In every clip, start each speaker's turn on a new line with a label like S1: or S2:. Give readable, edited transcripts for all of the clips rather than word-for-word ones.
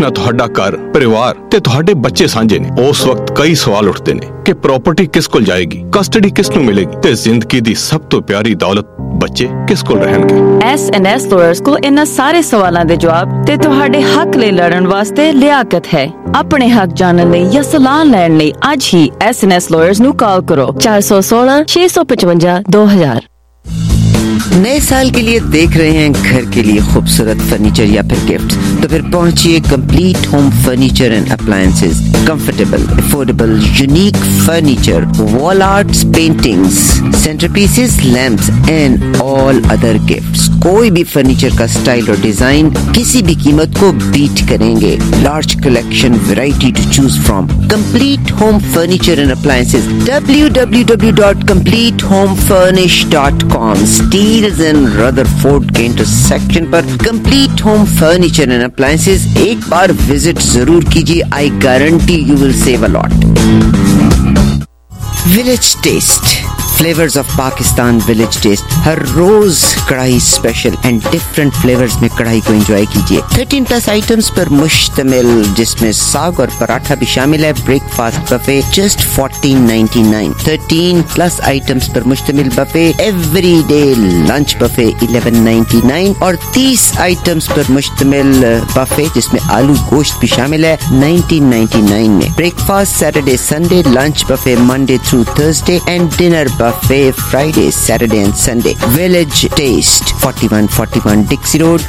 S1: ਨਾਲ ਤੁਹਾਡਾ ਘਰ, ਪਰਿਵਾਰ ਤੇ ਤੁਹਾਡੇ ਬੱਚੇ ਸਾਂਝੇ ਨੇ, ਉਸ ਵਕਤ ਕਈ ਸਵਾਲ ਉੱਠਦੇ ਨੇ ਕਿ ਪ੍ਰਾਪਰਟੀ ਕਿਸ ਕੋਲ ਜਾਏਗੀ, ਕਸਟਡੀ ਕਿਸ ਨੂੰ ਮਿਲੇਗੀ ਤੇ ਜ਼ਿੰਦਗੀ ਦੀ ਸਭ ਤੋਂ ਪਿਆਰੀ ਦੌਲਤ ਬੱਚੇ ਕਿਸ ਕੋਲ ਰਹਿਣਗੇ।
S2: S&S ਲਾਇਰਸ ਕੋਲ ਇਹਨਾਂ ਸਾਰੇ ਸਵਾਲਾਂ ਦੇ ਜਵਾਬ ਤੇ ਤੁਹਾਡੇ ਹੱਕ ਲਈ ਲੜਨ ਵਾਸਤੇ ਲਿਆਕਤ ਹੈ। ਆਪਣੇ ਹੱਕ ਜਾਣਨ ਲਈ ਜਾਂ ਸਲਾਹ ਲੈਣ ਲਈ ਅੱਜ ਹੀ S&S ਲਾਇਰਸ ਨੂੰ ਕਾਲ ਕਰੋ 416 655 2000।
S3: नए साल के लिए देख रहे हैं घर के लिए खूबसूरत फर्नीचर या फिर गिफ्ट, तो फिर पहुंचिए complete home furniture and appliances. Comfortable, affordable, unique furniture, wall arts, paintings, centrepieces, lamps and all other gifts. कोई भी फर्नीचर का स्टाइल और डिजाइन किसी भी कीमत को बीट करेंगे। Large collection, variety to choose from. Complete home furniture and appliances, www.completehomefurnish.com। Steeles and Rutherford के इंटरसेक्शन पर complete home furniture and appliances एक बार विजिट जरूर कीजिए। I guarantee you will save a lot. Village taste, flavours of Pakistan. Village taste हर रोज karahi special and different flavours में कढ़ाई को एंजॉय कीजिए। 13+ आइटम्स पर मुश्तमिल, जिसमें साग और पराठा भी शामिल है। Breakfast buffet just 14.99। 13+ आइटम्स पर मुश्तमिल buffet, every day lunch buffet 11.99 और 30 आइटम्स पर मुश्तमिल बफे जिसमें आलू गोश्त भी शामिल है 1999 में। Breakfast Saturday Sunday, lunch buffet Monday through Thursday and dinner buffet Friday, Saturday and Sunday. Village Taste, 4141 Dixie Road,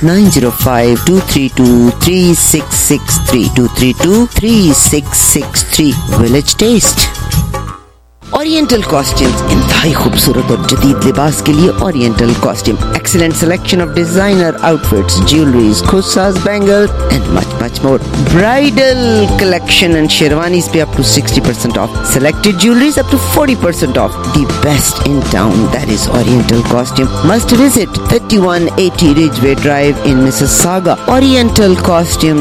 S3: 905-232-3663, 232-3663. Village Taste. Oriental costumes, इंतहाई खूबसूरत और जदीद लिबास के लिए oriental costume. Excellent selection of designer outfits, jewelries, खुस्सास, bangle and much more. Bridal collection and sherwanis पे up to 60% off. Selected jewelries up to 40% off. The best in town, that is Oriental Costume. Must visit 3180 Ridgeway Drive in Mississauga. Oriental Costume,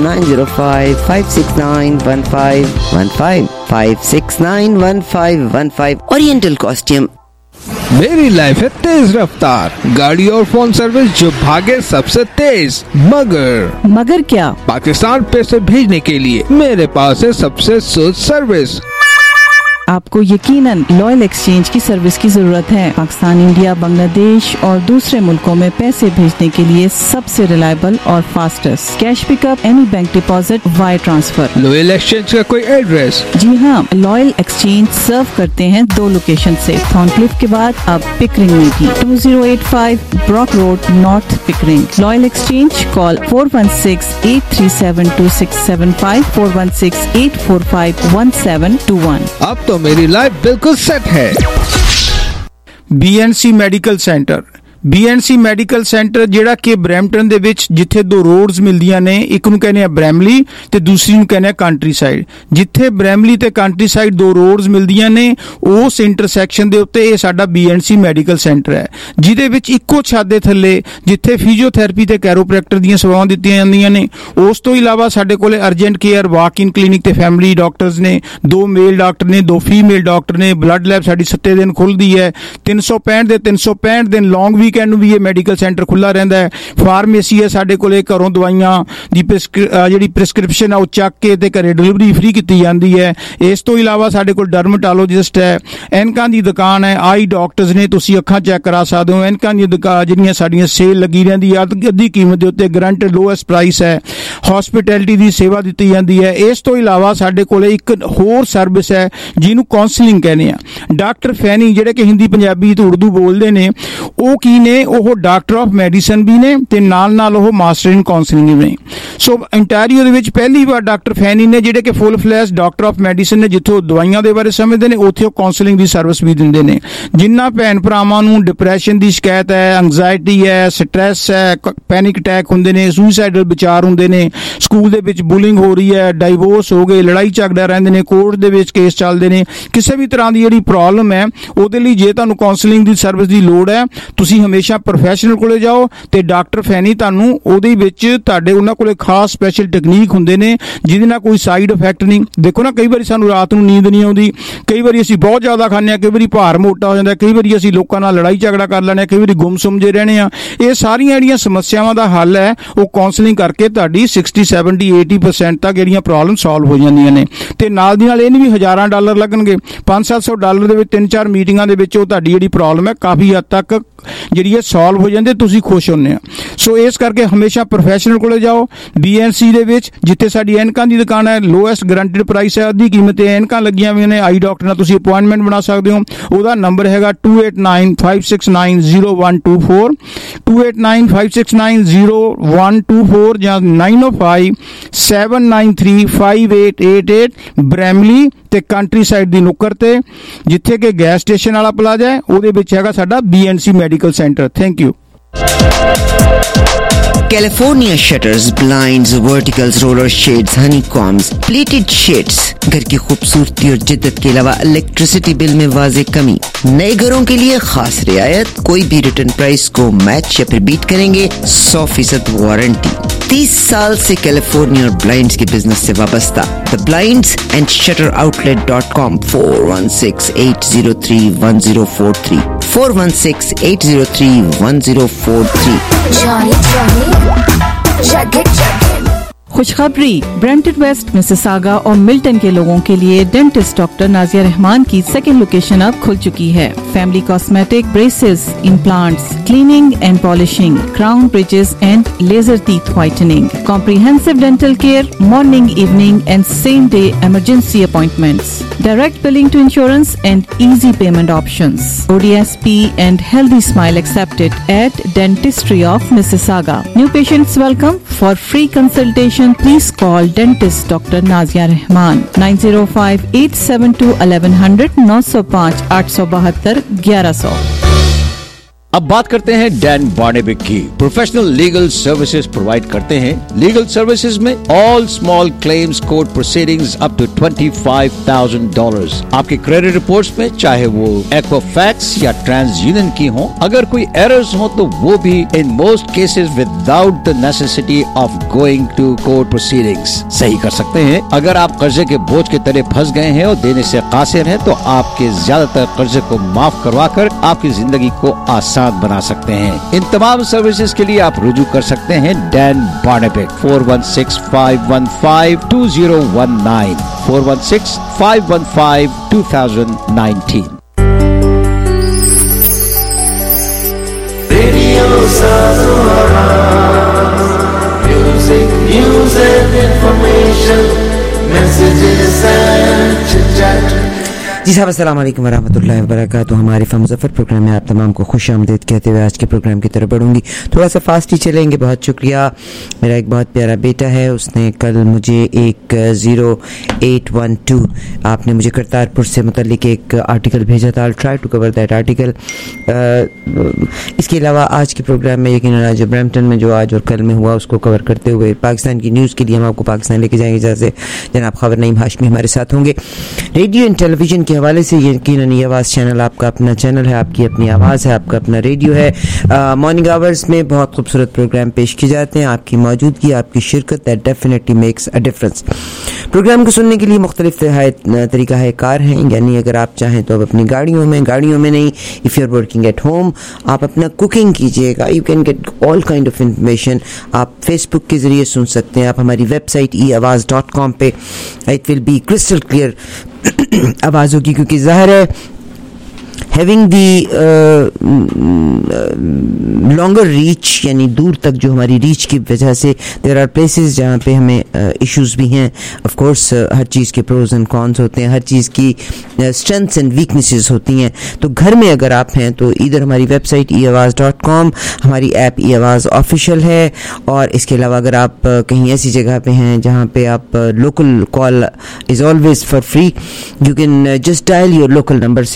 S3: 905-569-1515. 569-1515. Oriental Costume.
S4: मेरी life है तेज रफ्तार, गाड़ी और phone service जो भागे सबसे तेज। मगर क्या? पाकिस्तान पैसे भेजने के लिए मेरे पास है सबसे सुस्त सर्विस।
S5: आपको यकीनन लॉयल एक्सचेंज की सर्विस की जरूरत है। पाकिस्तान, इंडिया, बांग्लादेश और दूसरे मुल्कों में पैसे भेजने के लिए सबसे रिलायबल और fastest. Cash pickup, any bank deposit, wire transfer.
S4: Loyal exchange का कोई एड्रेस?
S5: जी हाँ, लॉयल एक्सचेंज सर्व करते हैं 2 लोकेशन से। थॉर्नक्लिफ के बाद अब पिकरिंग में भी। 2085 Brock road, North Pickering. Loyal exchange, call 416-837-2675, 416-845-1721।
S4: अब तो मेरी लाइफ बिल्कुल सेट है। BNC medical centre. BNC medical centre ਜਿਹੜਾ ਕਿ ਬਰੈਂਪਟਨ ਦੇ ਵਿੱਚ, ਜਿੱਥੇ 2 ਰੋਡਸ ਮਿਲਦੀਆਂ ਨੇ, ਇੱਕ ਨੂੰ ਕਹਿੰਦੇ ਆ ਬ੍ਰੈਮਲੀ ਤੇ ਦੂਸਰੀ ਨੂੰ ਕਹਿੰਦੇ ਆ ਕੰਟਰੀ ਸਾਈਡ। ਜਿੱਥੇ ਬ੍ਰੈਮਲੀ ਤੇ ਕੰਟਰੀ ਸਾਈਡ 2 ਰੋਡਸ ਮਿਲਦੀਆਂ ਨੇ, ਉਸ ਇੰਟਰਸੈਕਸ਼ਨ ਦੇ ਉੱਤੇ ਇਹ ਸਾਡਾ BNC ਮੈਡੀਕਲ ਸੈਂਟਰ ਹੈ, ਜਿਹਦੇ ਵਿੱਚ ਇੱਕੋ ਛੱਤ ਦੇ ਥੱਲੇ ਜਿੱਥੇ ਫਿਜ਼ੀਓਥੈਰੇਪੀ ਤੇ ਕੈਰੋਪ੍ਰੈਕਟਰ ਦੀਆਂ ਸੇਵਾਵਾਂ ਦਿੱਤੀਆਂ ਜਾਂਦੀਆਂ ਨੇ, ਉਸ ਤੋਂ ਇਲਾਵਾ ਸਾਡੇ ਕੋਲੇ urgent care, walk in clinic ਤੇ ਫੈਮਿਲੀ ਡਾਕਟਰਸ ਨੇ। 2 ਮੇਲ ਡਾਕਟਰ ਨੇ, 2 ਫੀਮੇਲ ਡਾਕਟਰ ਨੇ। ਬਲੱਡ ਲੈਬ ਸਾਡੀ 7 ਦਿਨ ਖੁੱਲਦੀ ਹੈ। 365 ਦਿਨ ਲੌਂਗ ਵੀਕ ਨੂੰ ਵੀ ਇਹ ਮੈਡੀਕਲ ਸੈਂਟਰ ਖੁੱਲਾ ਰਹਿੰਦਾ ਹੈ। ਫਾਰਮੇਸੀ ਹੈ ਸਾਡੇ ਕੋਲੇ, ਘਰੋਂ ਦਵਾਈਆਂ ਦੀ ਜਿਹੜੀ ਪ੍ਰਿਸਕ੍ਰਿਪਸ਼ਨ ਆ ਉਹ ਚੱਕ ਕੇ ਤੇ ਘਰੇ ਡਿਲੀਵਰੀ ਫ੍ਰੀ ਕੀਤੀ ਜਾਂਦੀ ਹੈ। ਇਸ ਤੋਂ ਇਲਾਵਾ ਸਾਡੇ ਕੋਲ ਡਰਮਟੋਲੋਜਿਸਟ ਹੈ। ਐਨਕਾਂ ਦੀ ਦੁਕਾਨ ਹੈ। ਆਈ ਡਾਕਟਰਸ ਨੇ, ਤੁਸੀਂ ਅੱਖਾਂ ਚੈੱਕ ਕਰਾ ਸਕਦੇ ਹੋ। ਐਨਕਾਂ ਦੀਆਂ ਦੁਕਾਨ ਜਿਹੜੀਆਂ ਸਾਡੀਆਂ ਸੇਲ ਲੱਗੀ ਰਹਿੰਦੀ ਹੈ, ਅੱਧੀ ਕੀਮਤ ਦੇ ਉੱਤੇ, ਗਰੰਟਡ ਲੋਐਸਟ ਪ੍ਰਾਈਸ ਹੈ। ਹੌਸਪਿਟੈਲਿਟੀ ਦੀ ਸੇਵਾ ਦਿੱਤੀ ਜਾਂਦੀ ਹੈ। ਇਸ ਤੋਂ ਇਲਾਵਾ ਸਾਡੇ ਕੋਲੇ ਇੱਕ ਹੋਰ ਸਰਵਿਸ ਹੈ ਜਿਹਨੂੰ ਕਾਉਂਸਲਿੰਗ ਕਹਿੰਦੇ ਆ। ਡਾਕਟਰ ਫੈਨੀ, ਜਿਹੜੇ ਕਿ ਹਿੰਦੀ, ਪੰਜਾਬੀ ਤੇ ਉਰਦੂ ਬੋਲਦੇ ਨੇ, ਉਹ ਕੀ ਨੇ? ਉਹ ਡਾਕਟਰ ਆਫ ਮੈਡੀਸਨ ਵੀ ਨੇ ਤੇ ਨਾਲ ਉਹ ਮਾਸਟਰ ਇਨ ਕਾਉਂਸਲਿੰਗ ਵੀ ਨੇ। ਸੋ ਇੰਟੈਰੀਓ ਦੇ ਵਿੱਚ ਪਹਿਲੀ ਵਾਰ ਡਾਕਟਰ ਫੈਨੀ ਨੇ, ਜਿਹੜੇ ਕਿ full flash doctor of medicine ਨੇ, ਜਿੱਥੋਂ ਦਵਾਈਆਂ ਦੇ ਬਾਰੇ ਸਮਝਦੇ ਨੇ, ਉੱਥੇ ਉਹ ਕਾਉਂਸਲਿੰਗ ਦੀ ਸਰਵਿਸ ਵੀ ਦਿੰਦੇ ਨੇ। ਜਿਨ੍ਹਾਂ ਭੈਣ ਭਰਾਵਾਂ ਨੂੰ ਡਿਪਰੈਸ਼ਨ ਦੀ ਸ਼ਿਕਾਇਤ ਹੈ, ਐਂਗਜ਼ਾਇਟੀ ਹੈ, ਸਟ੍ਰੈਸ ਹੈ, ਪੈਨਿਕ ਅਟੈਕ ਹੁੰਦੇ ਨੇ, ਸੁਸਾਈਡਲ ਵਿਚਾਰ ਹੁੰਦੇ ਨੇ, ਸਕੂਲ ਦੇ ਵਿੱਚ ਬੁਲਿੰਗ ਹੋ ਰਹੀ ਹੈ, ਡਾਈਵੋਰਸ ਹੋ ਗਏ, ਲੜਾਈ ਝਗੜਾ ਰਹਿੰਦੇ ਨੇ, ਕੋਰਟ ਦੇ ਵਿੱਚ ਕੇਸ ਚੱਲਦੇ ਨੇ, ਕਿਸੇ ਵੀ ਤਰ੍ਹਾਂ ਦੀ ਜਿਹੜੀ ਪ੍ਰੋਬਲਮ ਹੈ, ਉਹਦੇ ਲਈ ਜੇ ਤੁਹਾਨੂੰ ਕਾਉਂਸਲਿੰਗ ਦੀ ਸਰਵਿਸ ਦੀ ਲੋੜ ਹੈ, ਤੁਸੀਂ ਹਮੇਸ਼ਾ ਪ੍ਰੋਫੈਸ਼ਨਲ ਕੋਲੇ ਜਾਓ ਤੇ ਡਾਕਟਰ ਫੈਨੀ ਤੁਹਾਨੂੰ ਉਹਦੇ ਵਿੱਚ ਤੁਹਾਡੇ ਉਹਨਾਂ ਕੋਲੇ ਖਾਸ ਸਪੈਸ਼ਲ ਟੈਕਨੀਕ ਹੁੰਦੇ ਨੇ ਜਿਹਦੇ ਨਾਲ ਕੋਈ ਸਾਈਡ ਇਫੈਕਟ ਨਹੀਂ। ਦੇਖੋ ਨਾ, ਕਈ ਵਾਰੀ ਸਾਨੂੰ ਰਾਤ ਨੂੰ ਨੀਂਦ ਨਹੀਂ ਆਉਂਦੀ, ਕਈ ਵਾਰੀ ਅਸੀਂ ਬਹੁਤ ਜ਼ਿਆਦਾ ਖਾਂਦੇ ਹਾਂ, ਕਈ ਵਾਰੀ ਭਾਰ ਮੋਟਾ ਹੋ ਜਾਂਦਾ, ਕਈ ਵਾਰੀ ਅਸੀਂ ਲੋਕਾਂ ਨਾਲ ਲੜਾਈ ਝਗੜਾ ਕਰ ਲੈਂਦੇ ਹਾਂ, ਕਈ ਵਾਰੀ ਗੁੰਮਸੁੰਮ ਜੇ ਰਹਿਣੇ ਆ। ਇਹ ਸਾਰੀਆਂ ਜਿਹੜੀਆਂ ਸਮੱਸਿਆਵਾਂ ਦਾ ਹੱਲ ਹੈ ਉਹ ਕਾਉਂਸਲਿੰਗ ਕਰਕੇ ਤੁਹਾਡੀ 60, 70, 80% ਤੱਕ ਜਿਹੜੀਆਂ ਪ੍ਰੋਬਲਮ ਸੋਲਵ ਹੋ ਜਾਂਦੀਆਂ ਨੇ। ਤੇ ਨਾਲ ਦੀ ਨਾਲ ਇਹ ਨਹੀਂ ਵੀ $1000 ਲੱਗਣਗੇ, $500-700 ਦੇ ਵਿੱਚ 3-4 ਮੀਟਿੰਗਾਂ ਦੇ ਵਿੱਚ ਉਹ ਤੁਹਾਡੀ ਜਿਹੜੀ ਪ੍ਰੋਬਲਮ ਹੈ ਕਾਫੀ ਹੱਦ ਤੱਕ ਜਿਹੜੀ ਹੈ ਸੋਲਵ ਹੋ ਜਾਂਦੇ, ਤੁਸੀਂ ਖੁਸ਼ ਹੁੰਦੇ ਆ। ਸੋ ਇਸ ਕਰਕੇ ਹਮੇਸ਼ਾ ਪ੍ਰੋਫੈਸ਼ਨਲ ਕੋਲੇ ਜਾਓ। BNC ਦੇ ਵਿੱਚ ਜਿੱਥੇ ਸਾਡੀ ਐਨਕਾਂ ਦੀ ਦੁਕਾਨ ਹੈ, ਲੋਐਸਟ ਗਰੰਟਿਡ ਪ੍ਰਾਈਸ ਹੈ, ਅੱਧੀ ਕੀਮਤ ਤੇ ਐਨਕਾਂ ਲੱਗੀਆਂ ਹੋਈਆਂ ਨੇ। ਆਈ ਡਾਕਟਰ ਨਾਲ ਤੁਸੀਂ ਅਪਾਇੰਟਮੈਂਟ ਬਣਾ ਸਕਦੇ ਹੋ। ਉਹਦਾ ਨੰਬਰ ਹੈਗਾ 2895690124, 2895690124 ਜਾਂ 9057935888 ਬ੍ਰੈਮਲੀ ਤੇ ਕੰਟਰੀ ਸਾਈਡ ਦੀ ਨੁੱਕਰ ਤੇ ਜਿੱਥੇ ਕਿ ਗੈਸ ਸਟੇਸ਼ਨ ਵਾਲਾ ਪਲਾਜ਼ਾ ਹੈ, ਉਹਦੇ ਵਿੱਚ ਹੈਗਾ ਸਾਡਾ BNC medical centre. Thank you.
S3: California shutters, blinds, verticals, roller shades, honeycombs, plated shades। घर की खूबसूरती और जिद्दत के अलावा इलेक्ट्रिसिटी बिल में वाज़ेह कमी। नए घरों के लिए खास रियायत, कोई भी रिटर्न प्राइस को मैच या फिर बीट करेंगे, 100% वारंटी। 30 साल से कैलिफोर्निया और ब्लाइंड्स के बिजनेस से वाबस्ता। The Blinds and Shutter Outlet.com 416-803-1043 416-803-1043।
S5: खुशखबरी, ब्रेंटन वेस्ट, मिसिसागा और मिल्टन के लोगों के लिए डेंटिस्ट डॉक्टर नाजिया रहमान की सेकेंड लोकेशन अब खुल चुकी है। Family cosmetic, braces, implants, cleaning and polishing, crown bridges and laser teeth whitening, comprehensive dental care, morning, evening and same day emergency appointments, direct billing to insurance and easy payment options, ODSP and healthy smile accepted at Dentistry of Mississauga. New patients welcome. For free consultation, please call dentist Dr. Nazia Rahman 905-872-1100 905-872-1100।
S6: अब बात करते हैं Dan बार्नेबिक की। Professional legal services provide करते हैं। Legal services में all small claims court proceedings up to $25,000। आपकी credit reports में चाहे वो एक्वाफैक्स या ट्रांसयूनियन की हो, अगर कोई एरर्स हो तो वो भी in most cases without the necessity of going to court proceedings सही कर सकते हैं। अगर आप कर्जे के बोझ के तले फंस गए हैं और देने से कासिर हैं तो आपके ज्यादातर कर्जे को माफ करवा कर आपकी जिंदगी को आसान बना सकते हैं। इन तमाम सर्विसेज के लिए आप रुजू कर सकते हैं Dan Barnebik 416-515-2019 416-515-2019।
S7: Radio Sazora, music, news and information, messages and chit-chat।
S3: जी साहब, अस्सलाम वालेकुम वरहमतुल्लाहि वबरकातुहू। हमारे मुज़फ़्फ़र प्रोग्राम में आप तमाम को खुश आमदीद कहते हुए आज के प्रोग्राम की तरफ बढ़ूंगी। थोड़ा सा फास्ट ही चलेंगे। बहुत शुक्रिया। मेरा एक बहुत प्यारा बेटा है, उसने कल मुझे एक 0812 आपने मुझे करतारपुर से मुतल्लिक एक आर्टिकल भेजा था। I try to cover that article. इसके अलावा आज के प्रोग्राम में यकीनन आज ब्रैम्पटन में जो आज और कल में हुआ उसको कवर करते हुए पाकिस्तान की न्यूज़ के लिए हम आपको पाकिस्तान लेके जाएंगे, जैसे जनाब खबर नईम हाशमी हमारे साथ होंगे। रेडियो एंड टेलीविजन के हवाले से यकीनन ये आवाज़ चैनल आपका अपना चैनल है, आपकी अपनी आवाज़ है, आपका अपना रेडियो है। मॉर्निंग आवर्स में बहुत खूबसूरत प्रोग्राम पेश किए जाते हैं। आपकी मौजूदगी, आपकी शिरकत that definitely makes a difference. Programme को सुनने के लिए मुख्तलिफ तरीका है कार हैं, यानी अगर आप चाहें तो आप अपनी गाड़ियों में नहीं, if you are working at home आप अपना कुकिंग कीजिएगा। You can get all kind of information. आप फेसबुक के ज़रिए सुन सकते हैं, आप हमारी वेबसाइट eawaz.com पे it will be crystal clear आवाज़ होगी, क्योंकि ज़ाहिर है हैविंग दी लॉन्गर रीच, यानी दूर तक जो हमारी रीच की वजह से देयर आर प्लेसेस जहाँ पे हमें इश्यूज भी हैं। ऑफ कोर्स हर चीज़ के प्रोज एंड कॉन्स होते हैं, हर चीज़ की स्ट्रेंथ्स एंड वीकनेसेस होती हैं। तो घर में अगर आप हैं तो इधर हमारी वेबसाइट eawaz.com, हमारी ऐप eawaz ऑफिशियल है। और इसके अलावा अगर आप कहीं ऐसी जगह पे हैं जहाँ पे आप local call is always for free, you can just dial your local number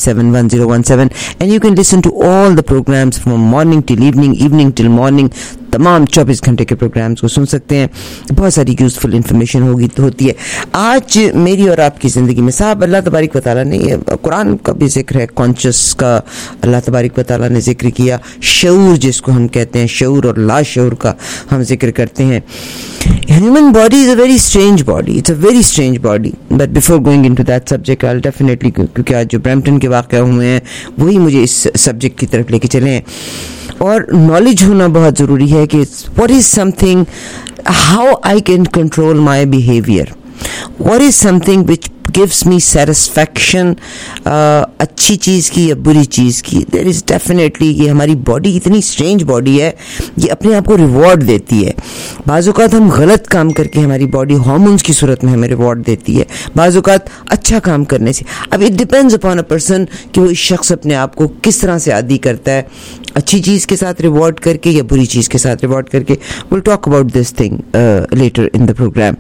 S3: 647-557-1017 and you can listen to all the programs from morning till evening, evening till morning, तमाम 24 घंटे के प्रोग्राम्स को सुन सकते हैं. बहुत सारी यूज़फुल इंफॉर्मेशन होती है. आज मेरी और आपकी ज़िंदगी में साहब अल्लाह तबारक व तआला ने, कुरान का भी जिक्र है, कॉन्शियस का अल्लाह तबारक व तआला ने जिक्र किया, शऊर जिसको हम कहते हैं, शऊर और लाशऊर का हम जिक्र करते हैं. Human body is a very strange body. It's a very strange body. But before going into that subject, I'll definitely, क्योंकि आज जो ब्रैम्पटन के वाक़या हुए हैं वही मुझे इस सब्जेक्ट की तरफ लेके चले हैं. और नॉलेज होना बहुत ज़रूरी है कि what is something, how I can control my behavior. What is something which gives me satisfaction, अच्छी चीज़ की या बुरी चीज़ की. There is definitely, ये हमारी बॉडी इतनी स्ट्रेंज बॉडी है, ये अपने आप को रिवॉर्ड देती है. बाज़ औक़ात हम गलत काम करके हमारी बॉडी हार्मोन्स की सूरत में हमें रिवॉर्ड देती है, बाज़ औक़ात अच्छा काम करने से. अब it depends upon a person कि वो इस शख्स अपने आप को किस तरह से आदी करता है, अच्छी चीज़ के साथ रिवॉर्ड करके या बुरी चीज़ के साथ रिवॉर्ड करके. We'll talk about this thing later in the program.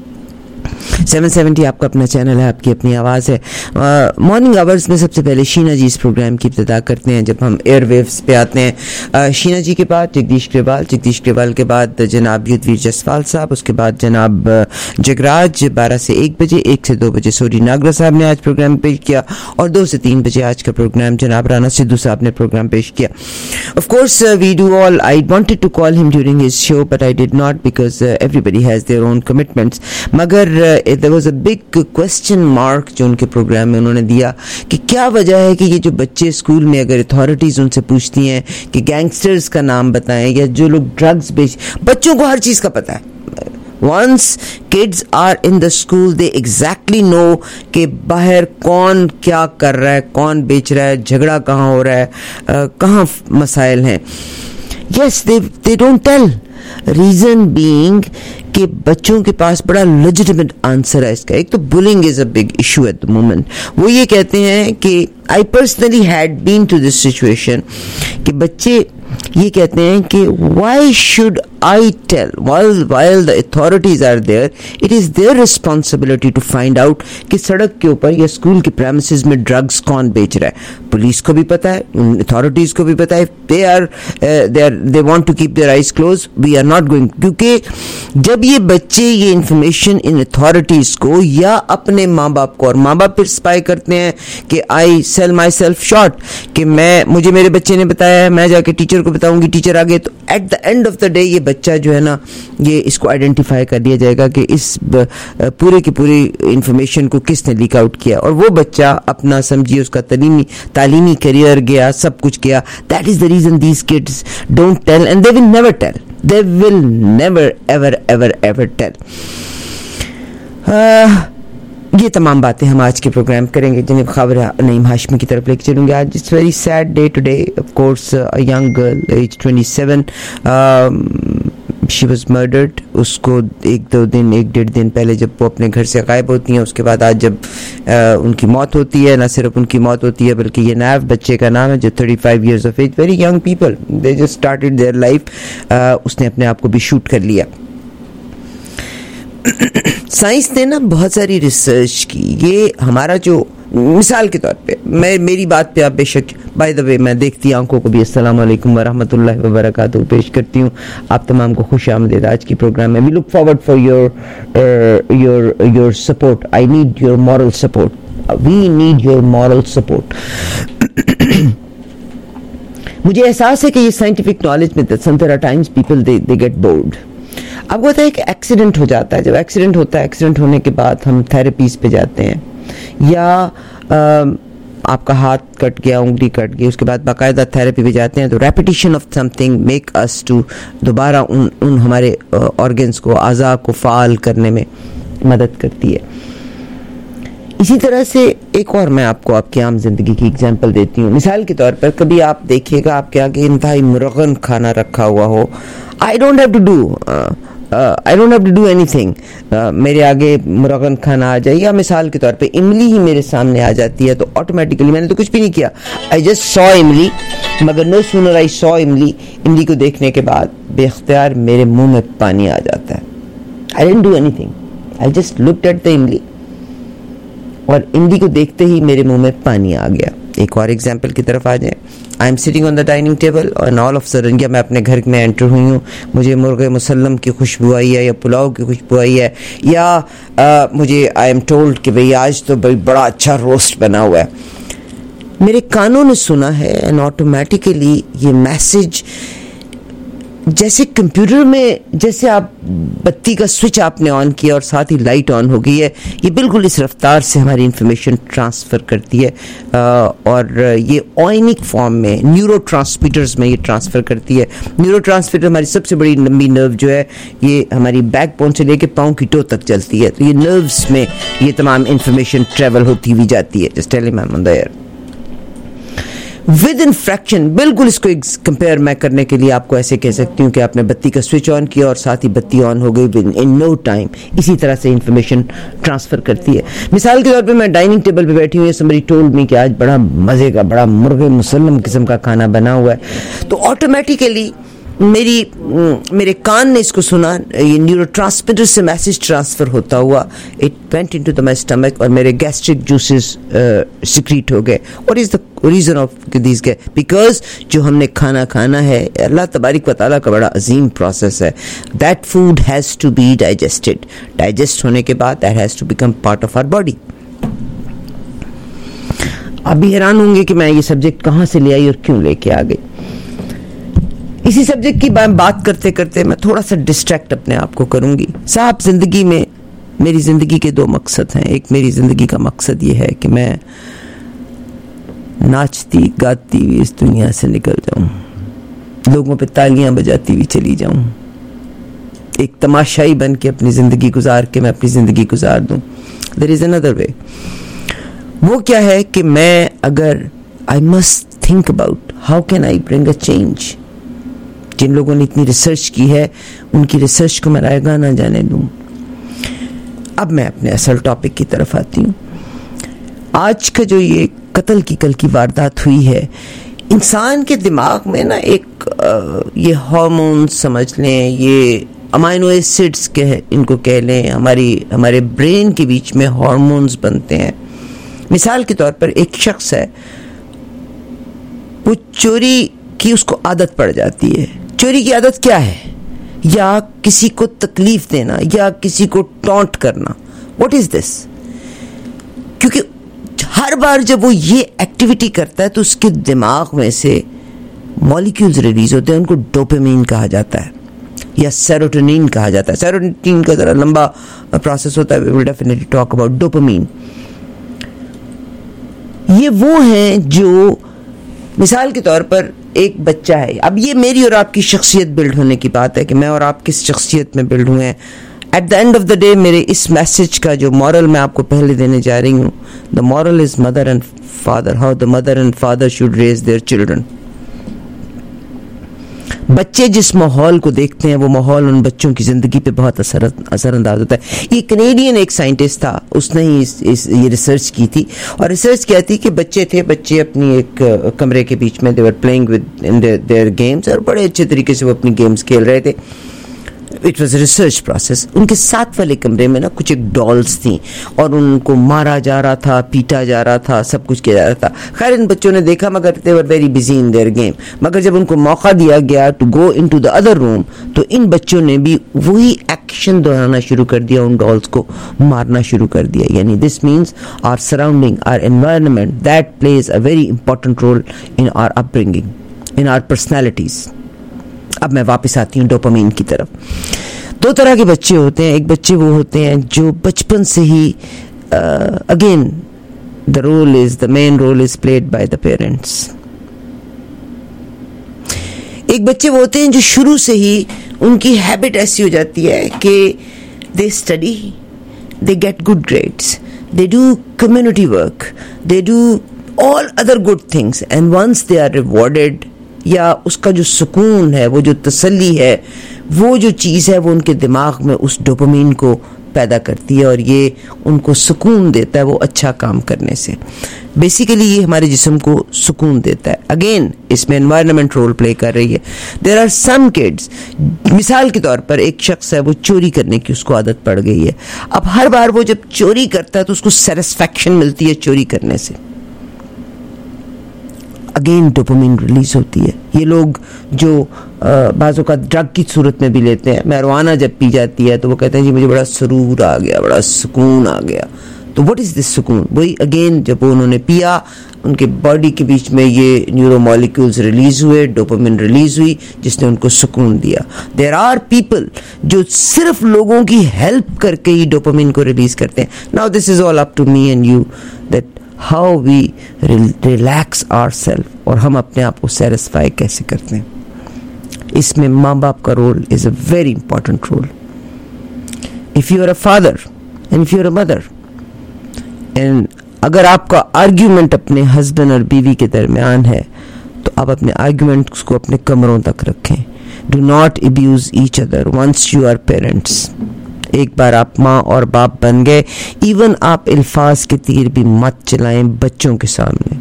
S3: 770 आपका अपना चैनल है, आपकी अपनी आवाज़ है. मॉर्निंग आवर्स में सबसे पहले शीना जी इस प्रोग्राम की इब्तिदा करते हैं जब हम एयर वेव्स पे आते हैं. शीना जी के बाद जगदीश ग्रेवाल के बाद जनाब युद्धवीर जसवाल साहब, उसके बाद जनाब जगराज 12 से 1 बजे, 1 से 2 बजे सोरी नागरा साहब ने आज प्रोग्राम पेश किया, और 2 से 3 बजे आज का प्रोग्राम जनाब राना सिद्धू साहब ने प्रोग्राम पेश किया. Of course, we do all. I wanted to call him during his show, but I did not because everybody has their own commitments. मगर there was a big question mark जो उनके programme में उन्होंने दिया कि क्या वजह है कि ये जो बच्चे स्कूल में अगर अथॉरिटीज़ उनसे पूछती हैं कि गैंगस्टर्स का नाम बताएं या जो लोग ड्रग्स बेच, बच्चों को हर चीज़ का पता है. Once kids are in the school, they exactly know कि बाहर कौन क्या कर रहा है, कौन बेच रहा है, झगड़ा कहाँ हो रहा है, कहाँ मसाइल हैं. Yes, they don't tell. Reason being कि बच्चों के पास बड़ा लेजिटिमेट आंसर है इसका. एक तो bullying is a big issue at the moment. वो ये कहते हैं कि I personally had been to this situation कि बच्चे ये कहते हैं कि why should I tell while the authorities are there, it is their responsibility to find out कि सड़क के ऊपर या स्कूल के प्रेमिसेस में ड्रग्स कौन बेच रहा है. पुलिस को भी पता है, अथॉरिटीज़ को भी पता है. they want to keep their eyes closed. We are not going, क्योंकि जब ये बच्चे ये इंफॉर्मेशन इन अथॉरिटीज़ को या अपने माँ बाप को, और माँ बाप फिर स्पाई करते हैं कि I sell myself short, कि मुझे मेरे बच्चे ने बताया है, मैं जाके टीचर को बताऊंगी, टीचर आगे, तो at the end of the day ये बच्चा जो है ना, ये इसको आइडेंटिफाई कर दिया जाएगा कि इस पूरे की पूरी इंफॉर्मेशन को किसने लीक आउट किया. और वो बच्चा अपना समझिए उसका तालीमी करियर गया, सब कुछ किया. That is the reason these kids don't tell and they will never tell. They will never ever tell. ये तमाम बातें हम आज के प्रोग्राम करेंगे. जनाब खबर नईम हाशमी की तरफ लेके चलूँगे. आज it's very sad day today. Of course a young girl age 27 she was murdered. उसको 1-1.5 दिन पहले जब वो अपने घर से गायब होती हैं, उसके बाद आज जब उनकी मौत होती है, ना सिर्फ उनकी मौत होती है बल्कि ये नैव बच्चे का नाम है जो 35 years of age, very young people, they just started their life. उसने अपने आप को भी शूट कर लिया. साइंस ने ना बहुत सारी रिसर्च की. ये हमारा जो मिसाल के तौर पे, मेरी बात पे आप बेशक, बाय द वे मैं देखती आंखों को भी अस्सलाम वालेकुम व रहमतुल्लाहि व बरकातहू पेश करती हूँ. आप तमाम को खुश आमदीद आज की प्रोग्राम में. We look forward for your support. I need your moral support. We need your moral support. मुझे एहसास है कि ये साइंटिफिक नॉलेज में their times people they get bored. आपको पता है कि एक्सीडेंट हो जाता है. जब एक्सीडेंट होता है, एक्सीडेंट होने के बाद हम थेरेपीज पे जाते हैं, या आपका हाथ कट गया, उंगली कट गई, उसके बाद बाकायदा थेरेपी पे जाते हैं. तो repetition of something make us to दोबारा उन हमारे ऑर्गन्स को, आज़ा को फाल करने में मदद करती है. इसी तरह से एक और मैं आपको आपकी आम जिंदगी की एग्जांपल देती हूँ. मिसाल के तौर पर कभी आप देखिएगा आपके आगे इंतहाई मुरगन खाना रखा हुआ हो. I don't have to do anything. मेरे आगे मुरगन खाना आ जाए, या मिसाल के तौर पे इमली ही मेरे सामने आ जाती है, तो ऑटोमेटिकली, मैंने तो कुछ भी नहीं किया, आई जस्ट सॉ इमली. मगर नो सूनर आई सॉ इमली को देखने के बाद बेख्तियार मेरे मुंह में पानी आ जाता है. I didn't do anything, I just looked at the imli, और इमली को देखते ही मेरे मुंह में पानी आ गया. एक और एग्जाम्पल की तरफ आ जाए. I am sitting on the dining table اور آل آف سڈن یا میں اپنے گھر میں انٹر ہوئی ہوں, مجھے مرغ مسلم کی خوشبو آئی ہے یا پلاؤ کی خوشبو آئی ہے یا مجھے آئی ایم ٹولڈ کہ بھئی آج تو بڑا اچھا روسٹ بنا ہوا ہے. میرے کانوں نے سنا ہے اینڈ آٹومیٹیکلی یہ میسج جیسے کمپیوٹر میں جیسے آپ بتی کا سوئچ آپ نے آن کیا اور ساتھ ہی لائٹ آن ہو گئی ہے, یہ بالکل اس رفتار سے ہماری انفارمیشن ٹرانسفر کرتی ہے اور یہ آئنک فارم میں نیورو ٹرانسمیٹرز میں یہ ٹرانسفر کرتی ہے. نیورو ٹرانسمیٹر ہماری سب سے بڑی لمبی نرو جو ہے یہ ہماری بیک بون سے لے کے پاؤں کی ٹو تک چلتی ہے, تو یہ نروز میں یہ تمام انفارمیشن ٹریول ہوتی ہوئی جاتی ہے. Just telling I am on the air within fraction. بالکل اس کو کمپیئر میں کرنے کے لیے آپ کو ایسے کہہ سکتی ہوں کہ آپ نے بتی کا سوئچ آن کیا اور ساتھ ہی بتی آن ہو گئی ان نو ٹائم. اسی طرح سے انفارمیشن ٹرانسفر کرتی ہے. مثال کے طور پہ میں ڈائننگ ٹیبل پہ بیٹھی ہوں, somebody told me کہ آج بڑا مزے کا بڑا مرغ مسلم قسم کا کھانا بنا ہوا ہے, تو آٹومیٹیکلی میرے کان نے اس کو سنا, یہ نیورو ٹرانسمیٹر سے میسج ٹرانسفر ہوتا ہوا it went into the my stomach اور میرے گیسٹرک جوسز سیکریٹ ہو گئے. What is the reason of these گئے؟ بیکاز جو ہم نے کھانا ہے اللہ تبارک و تعالیٰ کا بڑا عظیم پروسیس ہے. That food has to be digested, digest ہونے کے بعد that has to become part of our body. آپ بھی حیران ہوں گے کہ میں یہ سبجیکٹ کہاں سے لے آئی اور کیوں لے کے آ گئی. اسی سبجیکٹ کی بات کرتے کرتے میں تھوڑا سا ڈسٹریکٹ اپنے آپ کو کروں گی. صاحب زندگی میں میری زندگی کے دو مقصد ہیں. ایک میری زندگی کا مقصد یہ ہے کہ میں ناچتی گاتی ہوئی اس دنیا سے نکل جاؤں, لوگوں پہ تالیاں بجاتی ہوئی چلی جاؤں, ایک تماشائی بن کے اپنی زندگی گزار کے میں اپنی زندگی گزار دوں. There is another way. وہ کیا ہے کہ میں اگر I must think about how can I bring a change. جن لوگوں نے اتنی ریسرچ کی ہے ان کی ریسرچ کو میں رائے گاہ نہ جانے دوں. اب میں اپنے اصل ٹاپک کی طرف آتی ہوں. آج کا جو یہ قتل کی کل کی واردات ہوئی ہے, انسان کے دماغ میں نا ایک یہ ہارمون سمجھ لیں, یہ امائنو ایسڈس ان کو کہہ لیں, ہمارے برین کے بیچ میں ہارمونز بنتے ہیں. مثال کے طور پر ایک شخص ہے, وہ چوری کی اس کو عادت پڑ جاتی ہے. چوری کی عادت کیا ہے؟ یا کسی کو تکلیف دینا یا کسی کو ٹونٹ کرنا. What is this? کیونکہ ہر بار جب وہ یہ ایکٹیویٹی کرتا ہے تو اس کے دماغ میں سے مالیکیولز ریلیز ہوتے ہیں, ان کو ڈوپامین کہا جاتا ہے یا سیروٹونین کہا جاتا ہے. سیروٹونین کا ذرا لمبا پروسیس ہوتا ہے, we will definitely talk about dopamine. یہ وہ ہیں جو مثال کے طور پر ایک بچہ ہے. اب یہ میری اور آپ کی شخصیت بلڈ ہونے کی بات ہے کہ میں اور آپ کس شخصیت میں بلڈ ہوئے ہیں. At the end of the day میرے اس میسج کا جو مورل میں آپ کو پہلے دینے جا رہی ہوں, the moral is mother and father, how the mother and father should raise their children. بچے جس ماحول کو دیکھتے ہیں وہ ماحول ان بچوں کی زندگی پہ بہت اثر انداز ہوتا ہے. یہ کینیڈین ایک سائنٹسٹ تھا, اس نے ہی یہ ریسرچ کی تھی, اور ریسرچ کیا تھی کہ بچے اپنی ایک کمرے کے بیچ میں they were playing with their games, اور بڑے اچھے طریقے سے وہ اپنی گیمز کھیل رہے تھے. It was a research process. ان کے ساتھ والے کمرے میں نا کچھ ایک ڈالز تھیں اور ان کو مارا جا رہا تھا, پیٹا جا رہا تھا, سب کچھ کیا جا رہا تھا. خیر ان بچوں نے دیکھا, مگر they were very busy in their game. مگر جب ان کو موقع دیا گیا to go into the other room, تو ان بچوں نے بھی وہی ایکشن دہرانا شروع کر دیا, ان ڈالز کو مارنا شروع کر دیا. یعنی this means our surrounding, our environment, that plays a very important role in our upbringing, in our personalities. اب میں واپس آتی ہوں ڈوپامین کی طرف. دو طرح کے بچے ہوتے ہیں. ایک بچے وہ ہوتے ہیں جو بچپن سے ہی again the main role is played by the parents. ایک بچے وہ ہوتے ہیں جو شروع سے ہی ان کی ہیبٹ ایسی ہو جاتی ہے کہ they study, they get good grades, they do community work, they do all other good things, and once they are rewarded, یا اس کا جو سکون ہے, وہ جو تسلی ہے, وہ جو چیز ہے وہ ان کے دماغ میں اس ڈوپامین کو پیدا کرتی ہے اور یہ ان کو سکون دیتا ہے وہ اچھا کام کرنے سے. بیسیکلی یہ ہمارے جسم کو سکون دیتا ہے. اگین اس میں انوائرنمنٹ رول پلے کر رہی ہے. دیر آر سم کڈس, مثال کے طور پر ایک شخص ہے, وہ چوری کرنے کی اس کو عادت پڑ گئی ہے. اب ہر بار وہ جب چوری کرتا ہے تو اس کو سیٹسفیکشن ملتی ہے چوری کرنے سے. अगेन डोपामिन रिलीज होती है. ये लोग जो बाज़ों का ड्रग की सूरत में भी लेते हैं, marijuana जब पी जाती है तो वो कहते हैं जी मुझे बड़ा सुरूर आ गया, बड़ा सुकून आ गया. तो व्हाट इज़ दिस सुकून? वही अगेन जब उन्होंने पिया उनके बॉडी के बीच में ये न्यूरो मॉलिक्यूल्स रिलीज हुए, डोपामिन रिलीज हुई जिसने उनको सुकून दिया. देयर आर पीपल जो सिर्फ लोगों की हेल्प करके ही डोपामिन को रिलीज करते हैं. Now this is all up to me and you that how we relax ourselves, और हम अपने आप को सेटिस्फाई कैसे करते हैं. इसमें माँ बाप का role is a very important role. If you are a father and if you are a mother and अगर आपका आर्ग्यूमेंट अपने हस्बैंड और बीवी के दरमियान है तो आप अपने आर्ग्यूमेंट्स को अपने कमरों तक रखें. Do not abuse each other once you are parents. एक बार आप माँ और बाप बन गए, इवन आप अल्फाज के तीर भी मत चलाएं बच्चों के सामने,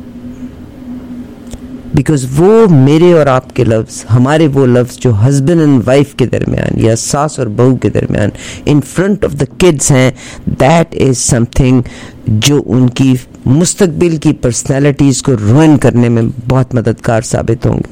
S3: बिकॉज वो मेरे और आपके लफ्ज़, हमारे वो लफ्ज़ जो हस्बैंड एंड वाइफ के दरमियान या सास और बहू के दरमियान in front of the kids हैं, दैट इज़ समथिंग जो उनकी मुस्तकबिल की पर्सनैलिटीज़ को रुइन करने में बहुत मददगार साबित होंगे.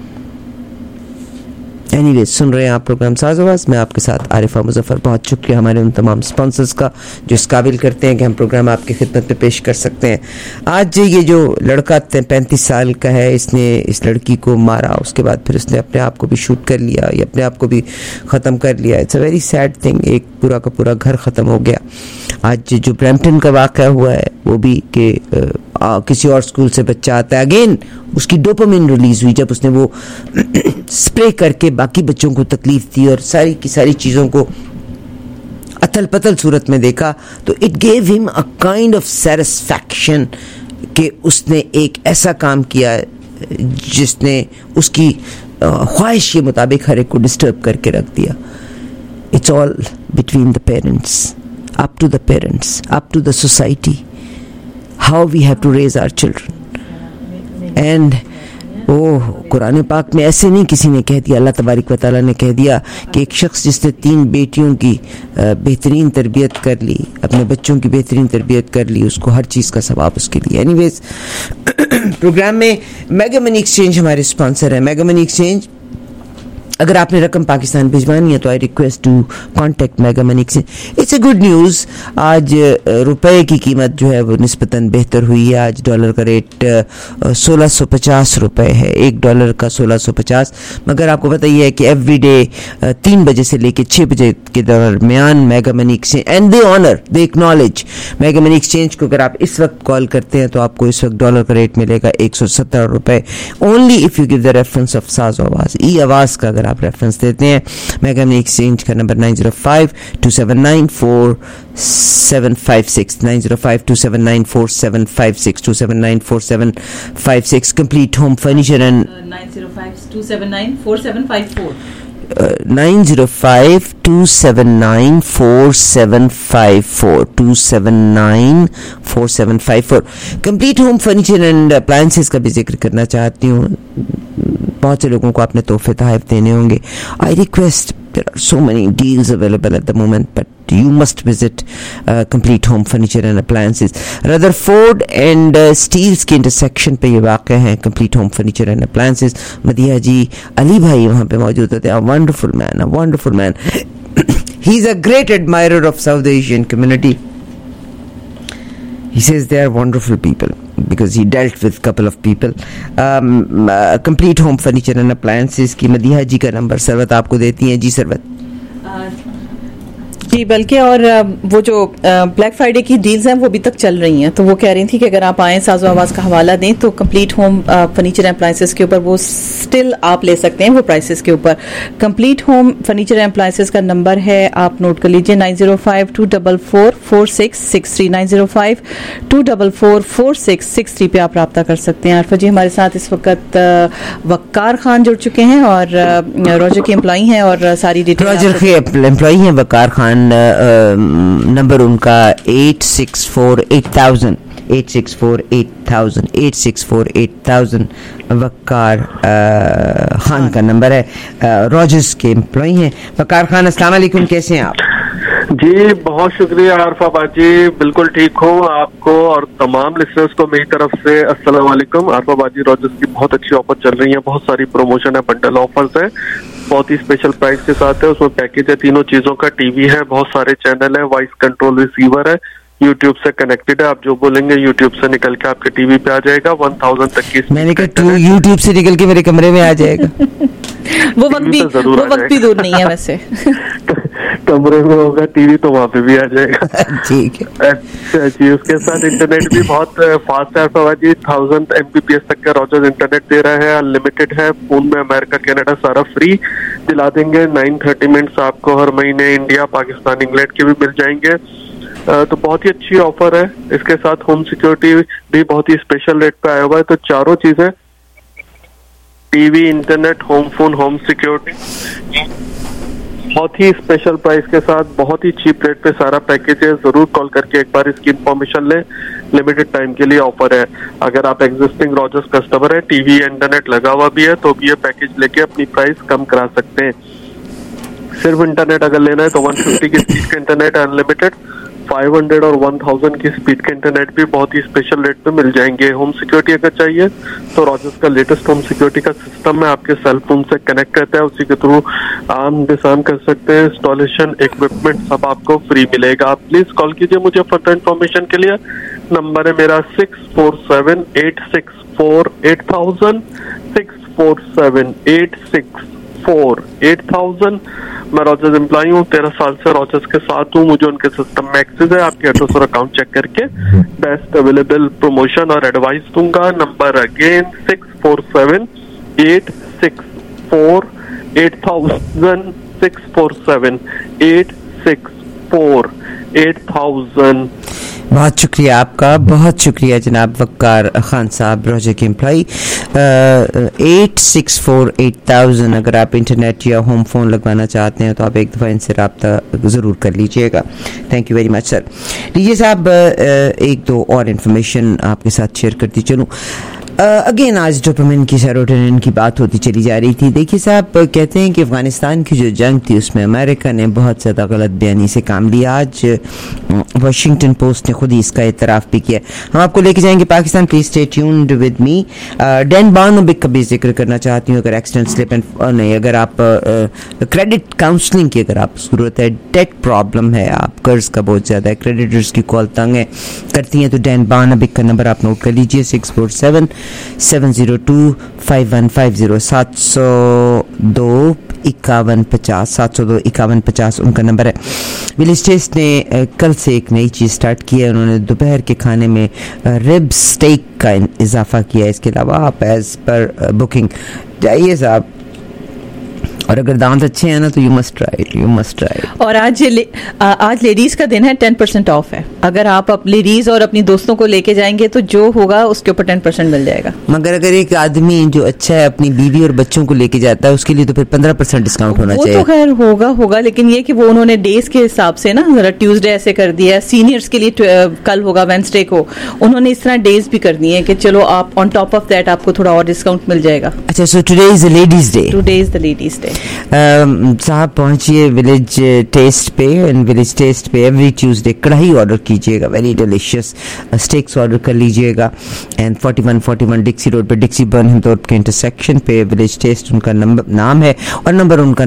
S3: एनीवे, सुन रहे हैं आप प्रोग्राम साज़ आवाज़. मैं आपके साथ आरिफा मुजफ्फर. बहुत शुक्रिया हमारे उन तमाम स्पॉन्सर्स का जो इस काबिल करते हैं कि हम प्रोग्राम आपकी खिदमत में पेश कर सकते हैं. आज ये जो लड़का 35 साल का है, इसने इस लड़की को मारा, उसके बाद फिर उसने अपने आप को भी शूट कर लिया, या अपने आप को भी ख़त्म कर लिया. It's a very sad thing. एक पूरा का पूरा घर ख़त्म हो गया. आज जो ब्रैम्पटन का वाक़या हुआ है वो भी कि किसी और स्कूल से बच्चा आता है, अगेन उसकी डोपामिन रिलीज हुई जब उसने वो स्प्रे करके बाकी बच्चों को तकलीफ दी और सारी की सारी चीज़ों को अतल पतल सूरत में देखा. तो it gave him a kind of satisfaction कि उसने एक ऐसा काम किया जिसने उसकी ख्वाहिश के मुताबिक हर एक को डिस्टर्ब करके रख दिया. It's all between the parents, up to the parents, up to the society, how we have to raise our children. And Quran पाक में ऐसे नहीं किसी ने कह दिया, अल्लाह तबारक व तआला ने कह दिया कि एक शख्स जिसने 3 बेटियों की बेहतरीन तरबियत कर ली, अपने बच्चों की बेहतरीन तरबियत कर ली, उसको हर चीज़ का सवाब उसके लिए. एनीवेज, प्रोग्राम में मेगा मनी एक्सचेंज हमारे स्पॉन्सर है. मेगा मनी एक्सचेंज, अगर आपने रकम पाकिस्तान भिजवानी है तो I request to contact Mega Money Exchange. It's a good news. आज रुपए की कीमत जो है वो निस्बतन बेहतर हुई है. आज डॉलर का रेट 1650 रुपए है, $1 का 1650. मगर आपको पता ही है कि एवरी डे 3 बजे से लेकर 6 बजे के दरमियान Mega Money Exchange and they honour, they acknowledge Mega Money Exchange को. अगर आप इस वक्त कॉल करते हैं तो आपको इस वक्त डॉलर का रेट मिलेगा 117 रुपए, only if you give the reference of Saaz Awaz. ई आवाज़ का अगर आप रेफरेंस देते हैं. मेगा मनी एक्सचेंज का number 9052794756, 9052794756, 2794756. complete home furniture and
S5: 9052794754.
S3: 9052794754, 2794754. Complete home furniture and Appliances का भी जिक्र करना चाहती हूँ. बहुत से लोगों को आपने तोहफे तोहफ़ देने होंगे. I request, there are so many deals available at the moment, but you must visit Complete Home Furniture and Appliances. Rutherford and Steels के इंटरसेक्शन पे ये वाक़ है Complete Home Furniture and Appliances. मदिया जी, अली भाई वहाँ पे मौजूद होते हैं. A wonderful man. He's a great admirer of South Asian community. He says they are wonderful people because he dealt with couple of people. Complete Home Furniture and Appliances की मदिहा जी का number Sarwat आपको देती हैं. जी सरवत.
S5: जी, बल्कि और वो जो ब्लैक फ्राइडे की डील्स हैं वो अभी तक चल रही हैं, तो वो कह रही थी कि अगर आप आएँ साज़ो आवाज़ का हवाला दें तो Complete home furniture and Appliances के ऊपर वो स्टिल आप ले सकते हैं वो प्राइसेस के ऊपर. Complete home furniture and Appliances का नंबर है, आप नोट कर लीजिए, 9052444663, 9052444663 पे आप रब्ता कर सकते हैं. आरफा जी हमारे साथ इस वक्त वक्कार खान जुड़ चुके हैं और रोजर के एम्प्लॉई हैं और सारी डिटेल
S3: रोजर के एम्प्लॉई हैं वक्कार खान. नंबर उनका 8648000, 8648000 वक्कार खान का नंबर है. रॉजर्स के एम्प्लॉई हैं. वक्कार खान, अस्सलाम वालेकुम, कैसे हैं आप?
S8: جی بہت شکریہ عارفہ باجی, بالکل ٹھیک ہوں. آپ کو اور تمام لسنرز کو میری طرف سے السلام علیکم. عارفہ باجی روجرز کی بہت اچھی آفر چل رہی ہیں, بہت ساری پروموشن ہے, بنڈل آفرز ہیں, بہت ہی اسپیشل پرائز کے ساتھ ہے. اس میں پیکیج ہے تینوں چیزوں کا, ٹی وی ہے, بہت سارے چینل ہیں, وائس کنٹرول ریسیور ہے, یوٹیوب سے کنیکٹڈ ہے. آپ جو بولیں گے یوٹیوب سے نکل کے آپ کے ٹی وی پہ آ جائے گا. 1000 تک کی
S3: میں نے کہا یوٹیوب سے نکل کے میرے کمرے میں آ جائے گا.
S5: وہ وقت بھی دور نہیں ہے ویسے.
S8: کمرے میں ہوگا ٹی وی تو وہاں پہ بھی آ جائے گا.
S3: ٹھیک ہے.
S8: اچھا جی, اس کے ساتھ انٹرنیٹ بھی بہت فاسٹ ہے جی. 1000 Mbps تک کا روجرز انٹرنیٹ دے رہا ہے, انلمیٹڈ ہے. فون میں امریکہ کینیڈا سارا فری دلا دیں گے. 930 منٹس آپ کو ہر مہینے انڈیا, پاکستان, انگلینڈ کے بھی مل جائیں گے. تو بہت ہی اچھی آفر ہے. اس کے ساتھ ہوم سیکورٹی بھی بہت ہی اسپیشل ریٹ پہ آیا ہوا ہے. تو چاروں چیزیں, TV, internet, home phone, home security, بہت ہی اسپیشل پرائز کے ساتھ, بہت ہی چیپ ریٹ پہ سارا پیکیج ہے. ضرور کال کر کے ایک بار اس کی انفارمیشن لیں. لمیٹڈ ٹائم کے لیے آفر ہے. اگر آپ ایگزسٹنگ روجرز کسٹمر ہیں, ٹی وی, انٹرنیٹ لگا ہوا بھی ہے, تو بھی یہ پیکیج لے کے اپنی پرائز کم کرا سکتے ہیں. صرف انٹرنیٹ اگر لینا ہے تو 150 کی اسپیڈ کا انٹرنیٹ انلمیٹڈ, 500 اور 1000 کی اسپیڈ کے انٹرنیٹ بھی بہت ہی اسپیشل ریٹ پہ مل جائیں گے. ہوم سیکورٹی اگر چاہیے تو روجرز کا لیٹسٹ ہوم سیکورٹی کا سسٹم ہے, آپ کے سیل فون سے کنیکٹ رہتا ہے, اسی کے تھرو آن ڈسآن کر سکتے ہیں. انسٹالیشن, اکوپمنٹ سب آپ کو فری ملے گا. آپ پلیز کال کیجیے مجھے فردر انفارمیشن کے لیے. نمبر ہے میرا 647-864-8000, 647-864-8000. میں روجرز امپلائی ہوں, 13 سال سے روجرز کے ساتھ ہوں. مجھے ان کے سسٹم میں ایکسس ہے. آپ کے ایڈریس اور اکاؤنٹ چیک کر کے بیسٹ اویلیبل پروموشن اور ایڈوائس دوں گا. Number again 647-864-8000, 647-864-8000.
S3: بہت شکریہ آپ کا, بہت شکریہ جناب وقار خان صاحب, روجر کے امپلائی. 864-8000 اگر آپ انٹرنیٹ یا ہوم فون لگوانا چاہتے ہیں تو آپ ایک دفعہ ان سے رابطہ ضرور کر لیجئے گا. Thank you very much sir. لیجیے صاحب ایک دو اور انفارمیشن آپ کے ساتھ شیئر کرتی چلوں. اگین آج ڈوپامین کی سیروٹونن کی بات ہوتی چلی جا رہی تھی. دیکھیے صاحب, کہتے ہیں کہ افغانستان کی جو جنگ تھی اس میں امریکہ نے بہت زیادہ غلط بیانی سے کام لیا. آج واشنگٹن پوسٹ نے خود ہی اس کا اعتراف بھی کیا. ہم آپ کو لے کے جائیں گے Pakistan. Please stay tuned with me. Dan Barnabic کا بھی ذکر کرنا چاہتی ہوں. اگر ایکسیڈنٹ سلپ نہیں, اگر آپ کریڈٹ کاؤنسلنگ کی اگر آپ ضرورت ہے, ڈیٹ پرابلم ہے, آپ قرض کا بہت زیادہ ہے, کریڈیٹرز کی کال تنگ ہے کرتی ہیں, تو ڈین بارنابک کا نمبر آپ نوٹ کر لیجیے. 647-702-5150, 702-5150 ان کا نمبر ہے. ولیج ٹیسٹ نے کل سے ایک نئی چیز سٹارٹ کی ہے. انہوں نے دوپہر کے کھانے میں ریب سٹیک کا اضافہ کیا ہے. اس کے علاوہ آپ ایز پر بکنگ جائیے صاحب, اور اگر دانت اچھے ہیں نا تو یو مسٹ ٹرائی. اور آج
S5: لیڈیز کا دن ہے, 10% آف ہے. اگر آپ لیڈیز اور اپنی دوستوں کو لے کے جائیں گے تو جو ہوگا اس کے اوپر 10% مل جائے گا.
S3: مگر اگر ایک آدمی جو اچھا ہے اپنی بیوی اور بچوں کو لے کے جاتا ہے اس کے لیے تو پھر 15% ڈسکاؤنٹ ہونا چاہیے.
S5: وہ تو خیر ہوگا, لیکن یہ کہ وہ انہوں نے ڈیز کے حساب سے نا ذرا ٹیوزڈے ایسے کر دیا. سینئرز کے لیے کل ہوگا, وینسڈے کو انہوں نے اس طرح ڈیز بھی کر دی ہیں کہ چلو آپ آن ٹاپ آف دیٹ آپ کو تھوڑا اور ڈسکاؤنٹ مل جائے گا.
S3: اچھا, so today is the ladies day. صاحب پہنچیے ولیج ٹیسٹ پہ. ولیج ٹیسٹ پہ ایوری ٹیوزڈے کڑھائی آرڈر کیجیے گا, ویری ڈیلیشیس اسٹیکس آرڈر کر لیجیے گا. اینڈ 4141 ڈکسی روڈ پہ, ڈکسی برنہم روڈ کے انٹرسیکشن پہ ولیج ٹیسٹ ان کا نام ہے, اور نمبر ان کا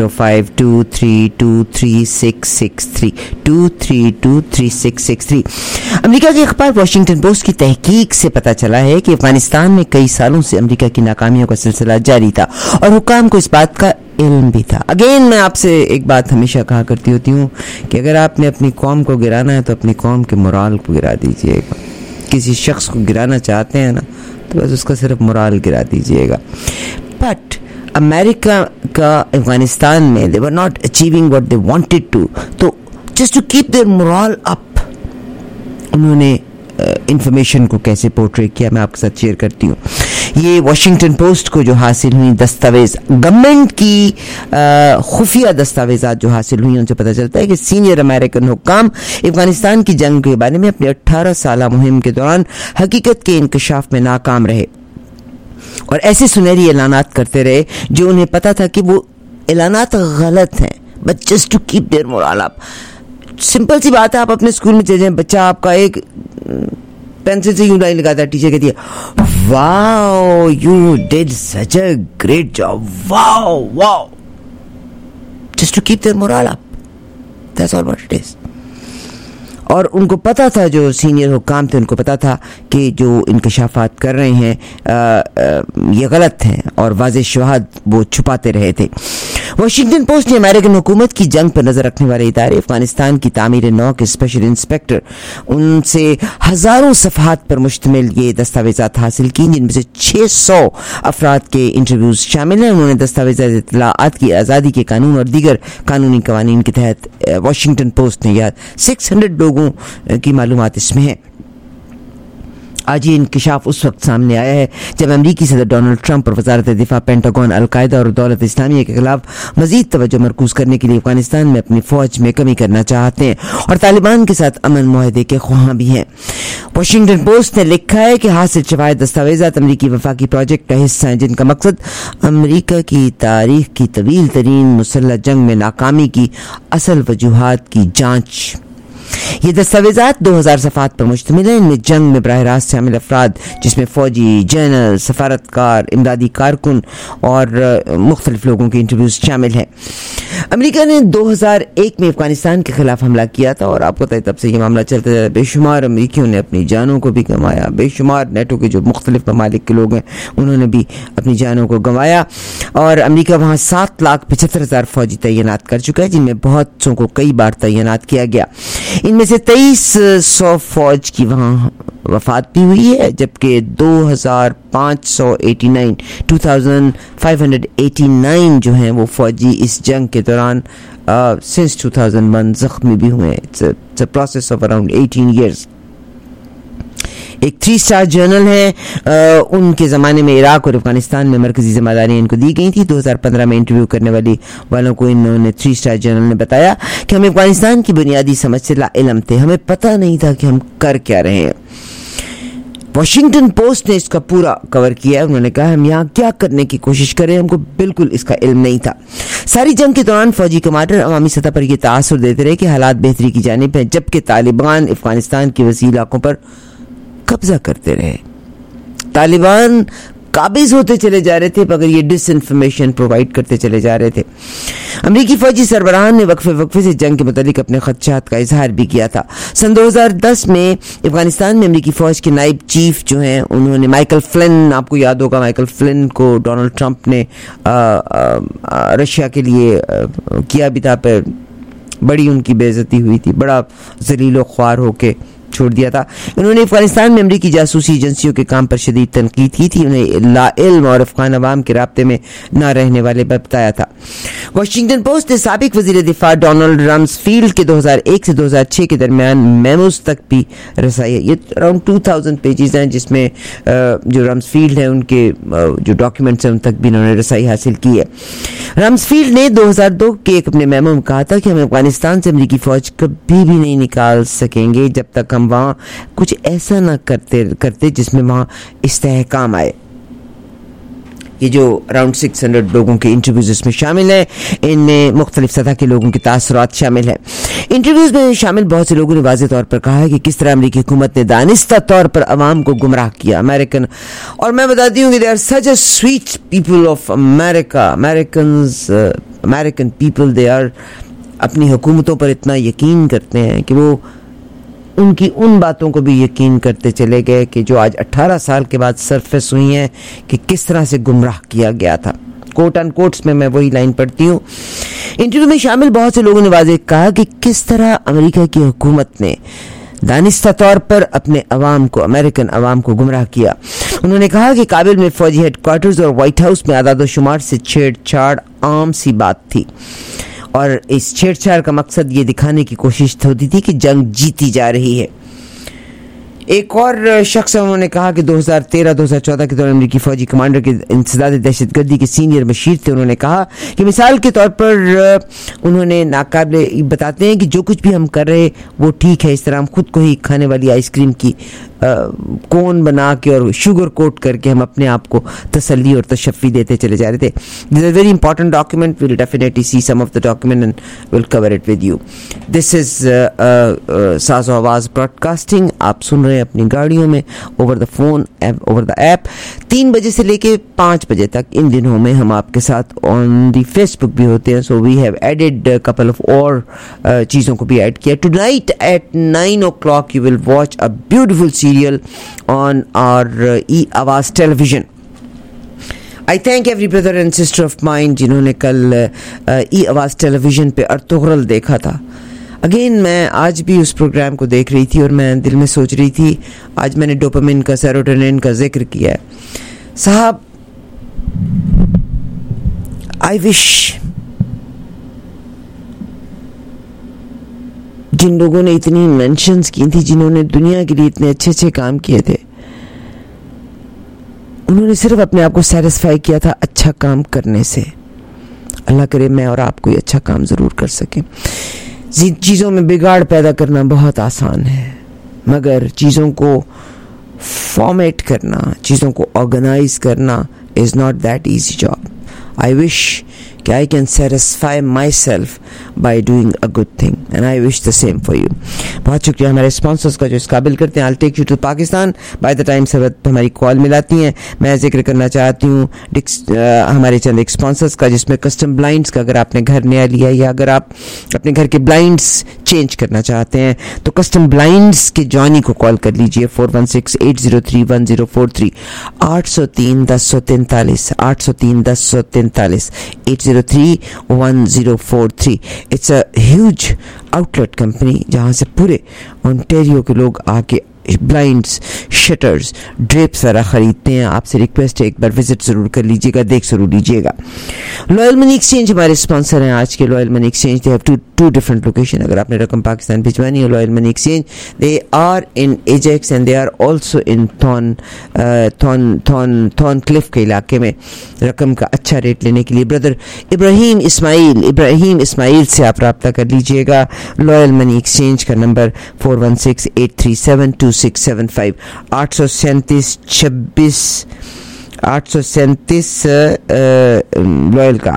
S3: 9052323663, 2323663. امریکہ کے اخبار واشنگٹن پوسٹ کی تحقیق سے پتہ چلا ہے کہ افغانستان میں کئی سالوں سے امریکہ کی ناکامیوں کا سلسلہ جاری تھا, اور حکام کو اس بات کا علم بھی تھا. اگین میں آپ سے ایک بات ہمیشہ کہا کرتی ہوتی ہوں کہ اگر آپ نے اپنی قوم کو گرانا ہے تو اپنی قوم کے مورال کو گرا دیجیے گا. کسی شخص کو گرانا چاہتے ہیں نا تو بس اس کا صرف مورال گرا دیجیے گا. بٹ امریکہ کا افغانستان میں they were not achieving what they wanted to, تو just to keep their morale up انہوں نے انفارمیشن کو کیسے پورٹری کیا میں آپ کے ساتھ شیئر کرتی ہوں. یہ واشنگٹن پوسٹ کو جو حاصل ہوئی دستاویز, گورنمنٹ کی خفیہ دستاویزات جو حاصل ہوئی, ان سے پتہ چلتا ہے کہ سینئر امریکن حکام افغانستان کی جنگ کے بارے میں اپنے 18 سالہ مہم کے دوران حقیقت کے انکشاف میں ناکام رہے, اور ایسے سنہری اعلانات کرتے رہے جو انہیں پتہ تھا کہ وہ اعلانات غلط ہیں, but just to keep their morale up. Simple सी बात है, आप अपने स्कूल में चले जाएं, बच्चा आपका एक पेंसिल से यूं लाइन लगाता है, टीचर कहती है wow you did such a great job, wow wow, just to keep their morale up. That's all what it is. और उनको पता था, जो सीनियर हुक्काम थे उनको पता था कि जो इंकशाफात कर रहे हैं ये गलत हैं और वाज़ेह शवाहद वो छुपाते रहे थे. वाशिंगटन पोस्ट ने अमेरिकन हुकूमत की जंग पर नजर रखने वाले इदारे अफगानिस्तान की तामीर नौ के स्पेशल इंस्पेक्टर उनसे हजारों सफ़हात पर मुश्तमिल ये दस्तावेज़ात हासिल की, जिनमें से 600 अफराद के इंटरव्यूज शामिल हैं. उन्होंने दस्तावेज़ात इत्तलाआत की आज़ादी के कानून और दीगर कानूनी कवानीन के तहत वाशिंगटन पोस्ट ने 600 लोगों की मालूमात इसमें है. आज ये इंकशाफ उस वक्त सामने आया है जब अमरीकी सदर डोनाल्ड ट्रंप और वजारत दिफा, पेंटागन, अलकायदा और दौलत इस्लामिया के खिलाफ मजीद तवज्जो मरकूज करने के लिए अफगानिस्तान में अपनी फौज में कमी करना चाहते हैं और तालिबान के साथ अमन मुआहदे के ख्वाहां भी हैं. वाशिंगटन पोस्ट ने लिखा है कि हासिल शवाहिद दस्तावेज़ात अमरीकी वफाकी प्रोजेक्ट का हिस्सा हैं, जिनका मकसद अमरीका की तारीख की तवील तरीन मुसल्लह जंग में नाकामी की असल वजूहात की जाँच. ये दस्तावेज़ात 2000 सफ़हात पर मुश्तमिल हैं. इनमें जंग में बराह रास्त शामिल अफराद, जिसमें फौजी, जनरल, सफारतकार, इमदादी कारकुन और मुख्तलिफ लोगों के इंटरव्यूज शामिल हैं. अमेरिका ने 2001 में अफगानिस्तान के खिलाफ हमला किया था और आपको पता है तब से ये मामला चलता रहा. बेशुमार अमरीकियों ने अपनी जानों को भी गंवाया, बेशुमार नेटो के जो मुख्तलिफ ममालिक के लोग हैं उन्होंने भी अपनी जानों को गंवाया और अमरीका वहाँ 7,75,000 फौजी तैनात कर चुका है, जिनमें बहुत सौ को कई बार तैनात किया गया. इनमें से 2300 फौज की वहाँ वफात भी हुई है, जबकि 2589 जो हैं वो फौजी इस जंग के दौरान सिंस 2001 जख्मी भी हुए हैं. It's a process of around 18 years. एक 3-स्टार जनरल है, उनके ज़माने में इराक और अफगानिस्तान में मरकजी जिम्मेदारियाँ इनको दी गई थी. 2015 में इंटरव्यू करने वालों को इन्होंने 3-स्टार जनरल ने बताया कि हमें अफगानिस्तान की बुनियादी समझ से लाइल्म थे, हमें पता नहीं था कि हम कर क्या रहे हैं. वाशिंगटन पोस्ट ने इसका पूरा कवर किया है. उन्होंने कहा हम यहाँ क्या करने की कोशिश करें, हमको बिल्कुल इसका इल्म नहीं था. सारी जंग के दौरान फौजी कमांडर अवामी सतह पर यह तासुर देते रहे कि हालात बेहतरी की जानिब है, जबकि तालिबान अफगानिस्तान के वसी इलाकों पर कब्जा करते रहे. तालिबान काबिज होते चले जा रहे थे मगर ये डिसइंफॉर्मेशन प्रोवाइड करते चले जा रहे थे. अमरीकी फौजी सरबराहान ने वक्फे से जंग के मुतालिक अपने खदशात का इजहार भी किया था. सन 2010 में अफगानिस्तान में अमरीकी फौज के नायब चीफ जो हैं उन्होंने माइकल फ्लिन, आपको याद होगा माइकल फ्लिन को डोनाल्ड ट्रंप ने रशिया के लिए किया भी था, पर बड़ी उनकी बेइज्जती हुई थी, बड़ा जलीलो ख्वार होके छोड़ दिया था. इन्होंने अफगानिस्तान में अमरीकी जासूसी एजेंसियों के काम पर शदीद तनकीद की थी, उन्हें लाइल्म और अफगान अवाम के राब्ते में न रहने वाले बताया था. वाशिंगटन पोस्ट ने साबिक वजीर दिफा डोनाल्ड रम्सफील्ड के 2001 से 2006 के दरमियान मेमोज तक भी रसाई है. ये अराउंड 2000 पेजेस हैं, जिसमें जो रम्सफील्ड है उनके जो डॉक्यूमेंट्स हैं उन तक भी इन्होंने रसाई हासिल की है. रम्सफील्ड ने 2002 के एक अपने मेमो में कहा था कि हम अफगानिस्तान से अमरीकी फौज कभी भी नहीं निकाल सकेंगे जब तक हम वहाँ कुछ ऐसा ना करते जिसमें वहाँ इस्तेहकाम आए. ये जो अराउंड 600 लोगों के इंटरव्यूज इसमें शामिल हैं, इनमें मुख्तलिफ सतह के लोगों के तासुरात शामिल हैं. इंटरव्यूज में शामिल बहुत से लोगों ने वाज़ेह तौर पर कहा है कि किस तरह अमरीकी हुकूमत ने दानिस्ता तौर पर अवाम को गुमराह किया. अमेरिकन, और मैं बताती हूँ कि they are such a sweet people of America. American people, they are अपनी हुकूमतों पर इतना यकीन करते हैं कि वो उनकी उन बातों को भी यकीन करते चले गए कि जो आज 18 साल के बाद सरफेस हुई हैं कि किस तरह से गुमराह किया गया था. कोट एंड कोट्स में मैं वही लाइन पढ़ती हूँ. इंटरव्यू में शामिल बहुत से लोगों ने वाज़ेह कहा कि किस तरह अमेरिका की हुकूमत ने दानिस्ता तौर पर अपने अवाम को, अमेरिकन अवाम को गुमराह किया. उन्होंने कहा कि काबिल में फौजी हेडक्वार्टर्स और व्हाइट हाउस में आदाद व शुमार से छेड़छाड़ आम सी बात थी और इस छेड़छाड़ का मकसद ये दिखाने की कोशिश होती थी कि जंग जीती जा रही है. एक और शख्स है, उन्होंने कहा कि 2013-2014 के दौरान अमेरिकी फौजी कमांडर के इंसदाद दहशतगर्दी के सीनियर मशीर थे. उन्होंने कहा कि मिसाल के तौर पर उन्होंने नाकाबिले बताते हैं कि जो कुछ भी हम कर रहे वो ठीक है, इस तरह हम खुद को ही खाने वाली आइसक्रीम की कोन बना के और शुगर कोट करके हम अपने आप को तसल्ली और तशफ़ी देते चले जा रहे थे. This is very important document. We will definitely see some of the document and will cover it with you. This is Saazo Awaz broadcasting. आप सुन रहे हैं अपनी गाड़ियों में over the phone, over the app. 3 बजे से लेके 5 बजे तक इन दिनों में हम आपके साथ ऑन दी फेसबुक भी होते हैं. So we have added couple of और चीज़ों को भी ऐड किया. Tonight at 9 o'clock you will watch a beautiful serial on our e-Awaz television. I thank every brother and sister of mine जिन्होंने कल e-Awaz television पे अर्तुगरल देखा था. अगेन मैं आज भी उस प्रोग्राम को देख रही थी और मैं दिल में सोच रही थी, आज मैंने डोपामिन का, सेरोटोनिन का जिक्र किया है. साहब, I wish जिन लोगों ने इतनी इन्वेंशंस की थी, जिन्होंने दुनिया के लिए इतने अच्छे अच्छे काम किए थे, उन्होंने सिर्फ अपने आप को सेटिस्फाई किया था अच्छा काम करने से. अल्लाह करे मैं और आप कोई अच्छा काम ज़रूर कर सकें. चीज़ों में बिगाड़ पैदा करना बहुत आसान है, मगर चीज़ों को फॉर्मेट करना, चीज़ों को ऑर्गेनाइज करना is not that easy job. I wish कि I can satisfy myself by doing a good thing and I wish the same for you. बहुत शुक्रिया हमारे स्पॉन्सर्स का जो इस काबिल करते हैं. I'll take you to Pakistan by the time सब हमारी कॉल मिलाती हैं. मैं जिक्र करना चाहती हूँ हमारे चंद एक स्पॉन्सर्स का, जिसमें कस्टम ब्लाइंड्स का. अगर आपने घर नया लिया या अगर आप अपने घर के ब्लाइंड्स चेंज करना चाहते हैं तो कस्टम ब्लाइंड्स के जॉनी को कॉल कर लीजिए. 416-803-1043 803-1043 803-1043 803-1043. It's a huge outlet company जहाँ से पूरे ओंटारियो के लोग आके ब्लाइंड्स, शटर्स, ड्रेप्स सारा खरीदते हैं. आपसे रिक्वेस्ट है एक बार विजिट ज़रूर कर लीजिएगा, देख ज़रूर लीजिएगा. लॉयल मनी एक्सचेंज हमारे स्पॉन्सर हैं आज के. Loyal Money Exchange they have two different location. अगर आपने रकम पाकिस्तान भिजवानी है, Loyal Money Exchange they are in Ajax and they are also in Thorncliffe के इलाके में. रकम का अच्छा रेट लेने के लिए ब्रदर इब्राहिम इस्माइल से आप रब्ता कर लीजिएगा. लॉयल मनी एक्सचेंज का नंबर 416-837-2675 837 लॉयल का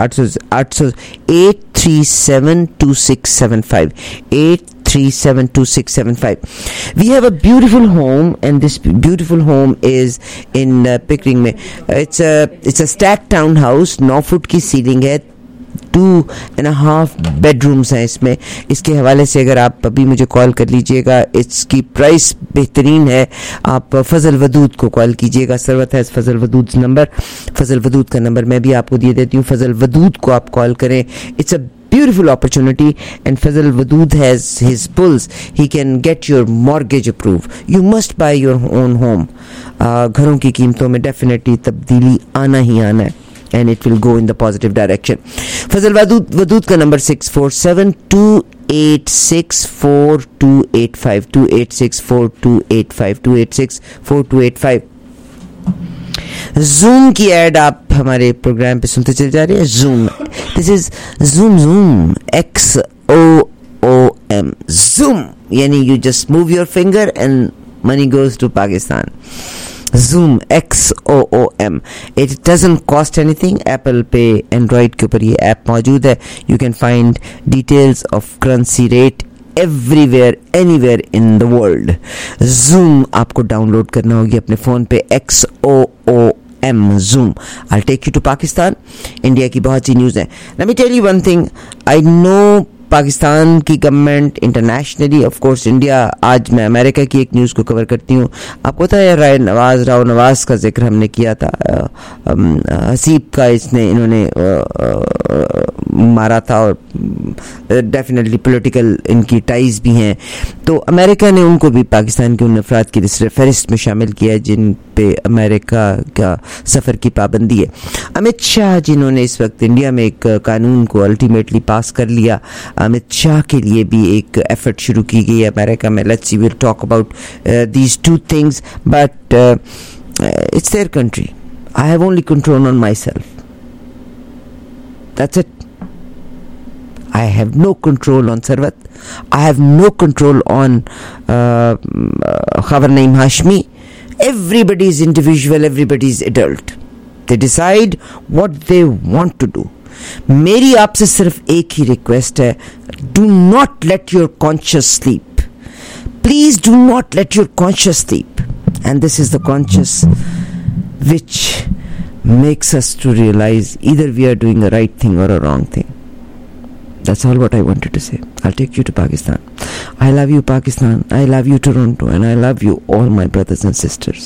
S3: 837-2675 837-2675. We have a beautiful home and this beautiful home is in Pickering में. It's a stacked townhouse. 9 foot की सीलिंग है, 2.5 bedrooms हैं इसमें. इसके हवाले से अगर आप अभी मुझे कॉल कर लीजिएगा, इसकी प्राइस बेहतरीन है. आप फजल वदूद को कॉल कीजिएगा. सरवत है फजल वदूद नंबर. फजल वदूद का नंबर मैं भी आपको दिए देती हूँ. फजल वदूद को आप कॉल करें. It's a beautiful opportunity and Fazal Wadood has his pulls. He can get your mortgage approved. You must buy your own home. घरों की कीमतों में definitely तब्दीली आना ही आना है and it will go in the positive direction. Fazal Wadood का number 647-286-4285 286-4285 286-4285. Zoom की ऐड आप हमारे प्रोग्राम पे सुनते चले जा रहे हैं. Zoom, this is Zoom XOOM. Zoom यानी you just move your finger and money goes to Pakistan. Zoom XOOM. It doesn't cost anything. Apple Pay, Android के ऊपर ये ऐप मौजूद है. You can find details of currency rate everywhere, anywhere in the world. Zoom आपको download करना होगी अपने phone पे. XOOM Zoom. I'll take you to Pakistan. India की बहुत सी न्यूज़ हैं. Let me tell you one thing. I know Pakistan की government internationally, of course India. आज मैं अमेरिका की एक न्यूज़ को कवर करती हूँ. आपको पता है राव नवाज का जिक्र हमने किया था. हसीब का इन्होंने मारा था और डेफिनेटली पॉलिटिकल इनकी टाइज भी हैं. तो अमेरिका ने उनको भी पाकिस्तान के उन अफराद की फहरिस्त में शामिल किया है जिन पे अमेरिका का सफ़र की पाबंदी है. अमित शाह जिन्होंने इस वक्त इंडिया में एक कानून को अल्टीमेटली पास कर लिया, अमित शाह के लिए भी एक एफर्ट शुरू की गई है अमेरिका में. Let's see, we'll talk about these two things, but it's their country. I have only control on myself. That's it. I have no control on Sarwat. I have no control on Khabar Naeem Hashmi. Everybody is individual, everybody is adult. They decide what they want to do. मेरी आपसे सिर्फ एक ही request है, do not let your conscience sleep. Please do not let your conscience sleep. And this is the conscience which makes us to realize either we are doing a right thing or a wrong thing. That's all what I wanted to say. I'll take you to Pakistan. I love you, Pakistan. I love you, Toronto. And I love you, all my brothers and sisters.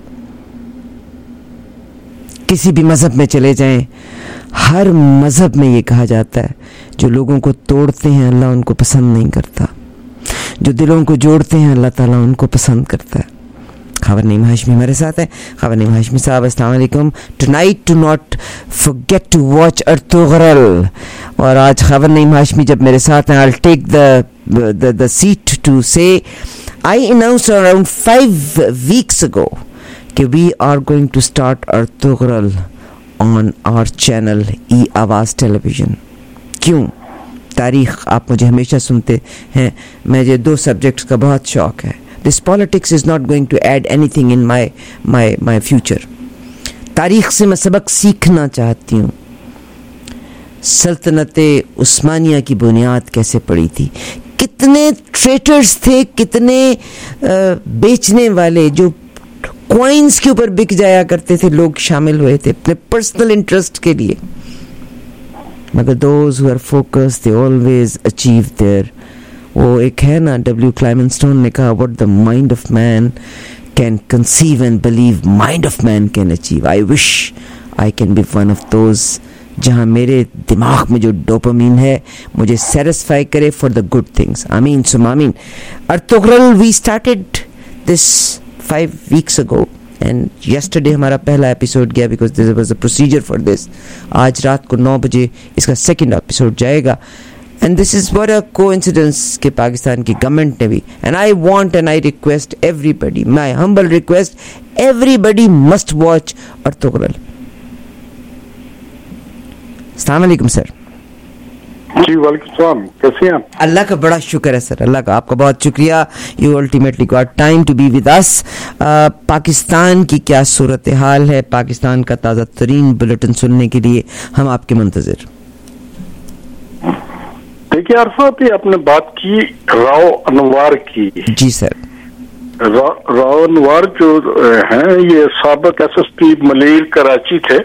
S3: किसी भी मज़हब में चले जाएं, हर मज़हब में ये कहा जाता है, जो लोगों को तोड़ते हैं अल्लाह उनको पसंद नहीं करता, जो दिलों को जोड़ते हैं अल्लाह ताला उनको पसंद करता है. खबर नईम हाशमी हमारे साथ है. खबर नईम हाशमी साहब, अस्सलाम वालेकुम. Tonight do not forget to watch Ertugrul. और आज खबर नईम हाशमी जब मेरे साथ हैं, I will take the seat to say I announced around 5 weeks ago कि we are going to start Ertugrul on our channel E Awaz television. क्यों? तारीख़ आप मुझे हमेशा सुनते हैं, मुझे 2 सब्जेक्ट्स का बहुत शौक़ है. This politics is not going to add anything in my future. तारीख़ से मैं सबक सीखना चाहती हूँ. सल्तनत उस्मानिया की बुनियाद कैसे पड़ी थी, कितने ट्रेटर्स थे, कितने बेचने वाले जो कॉइन्स के ऊपर बिक जाया करते थे, लोग शामिल हुए थे अपने पर्सनल इंटरेस्ट के लिए. मगर those who are focused, they always achieve their. वो एक है ना, W. Clement Stone ने कहा, what the mind of man can conceive and believe, mind of man can achieve. I wish I can be one of those, जहाँ मेरे दिमाग में जो डोपामीन है मुझे सेटिस्फाई करे for the good things. आमीन सुम आमीन. अर्तुगरल we started this 5 weeks ago and yesterday हमारा पहला एपिसोड गया because there was a procedure for this. आज रात को 9 बजे इसका सेकेंड एपिसोड जाएगा. And this is what a coincidence कि पाकिस्तान की गवर्नमेंट ने भी, and I want and I request everybody, my humble request, everybody must watch अर्तुगरल. अस्सलाम वालेकुम सर.
S9: जी वालेकुम सलाम. कैसे हैं आप?
S3: अल्लाह का बड़ा शुक्र है सर, अल्लाह का, आपका बहुत शुक्रिया. You ultimately got time to be with us. Pakistan की क्या सूरत हाल है, पाकिस्तान का ताज़ा तरीन बुलेटिन सुनने के लिए हम आपके मुंतज़िर.
S9: देखिए अरफात, आपने बात की राव अनवार की.
S3: जी सर.
S9: राव अनवार जो हैं, ये साबिक SSP मलेर कराची थे.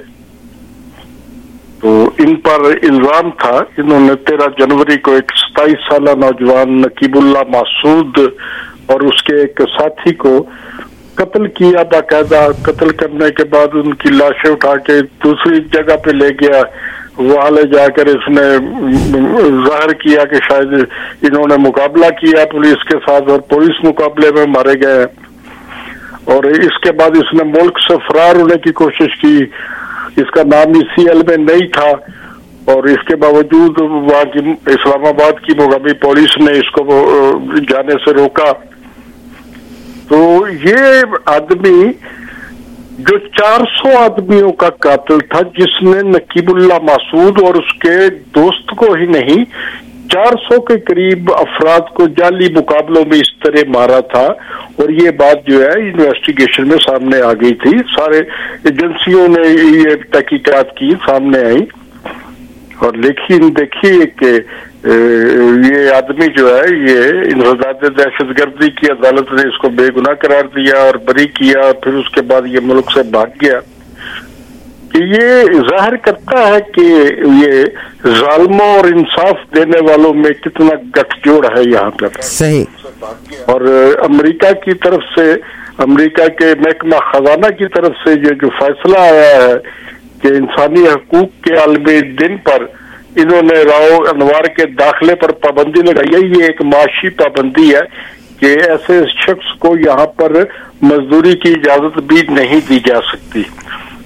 S9: तो इन पर इल्जाम था, इन्होंने 13 जनवरी को एक 27 साल नौजवान नकीबुल्ला मासूद और उसके एक साथी को कत्ल किया. बाकायदा कत्ल करने के बाद उनकी लाशें उठा के दूसरी जगह पे ले गया. वहां ले जाकर इसने जाहिर किया कि शायद इन्होंने मुकाबला किया पुलिस के साथ और पुलिस मुकाबले में मारे गए. और इसके बाद इसने मुल्क से फरार होने की कोशिश की. इसका नाम CL में नहीं था और इसके बावजूद वहाँ की इस्लामाबाद की मुकामी पुलिस ने इसको जाने से रोका. तो ये आदमी जो 400 आदमियों का कातिल था, जिसने नकीबुल्ला मासूद और उसके दोस्त को ही नहीं 400 के करीब अफराद को जाली मुकाबलों में इस तरह मारा था. और ये बात जो है इन्वेस्टिगेशन में सामने आ गई थी, सारे एजेंसियों ने ये तहकीकात की, सामने आई. और लेकिन देखिए कि ये आदमी जो है, ये इंसदाद दहशतगर्दी की अदालत ने इसको बेगुनाह करार दिया और बरी किया. फिर उसके बाद ये मुल्क से भाग गया. कि ये जाहिर करता है कि ये जालिमों और इंसाफ देने वालों में कितना गठजोड़ है यहाँ पर. सही. और अमेरिका की तरफ से, अमेरिका के महकमा खजाना की तरफ से ये जो फैसला आया है कि इंसानी हकूक के आलमी दिन पर इन्होंने राव अनवार के दाखिले पर पाबंदी लगाई है. ये एक माशी पाबंदी है कि ऐसे शख्स को यहाँ पर मजदूरी की इजाजत भी नहीं दी जा सकती.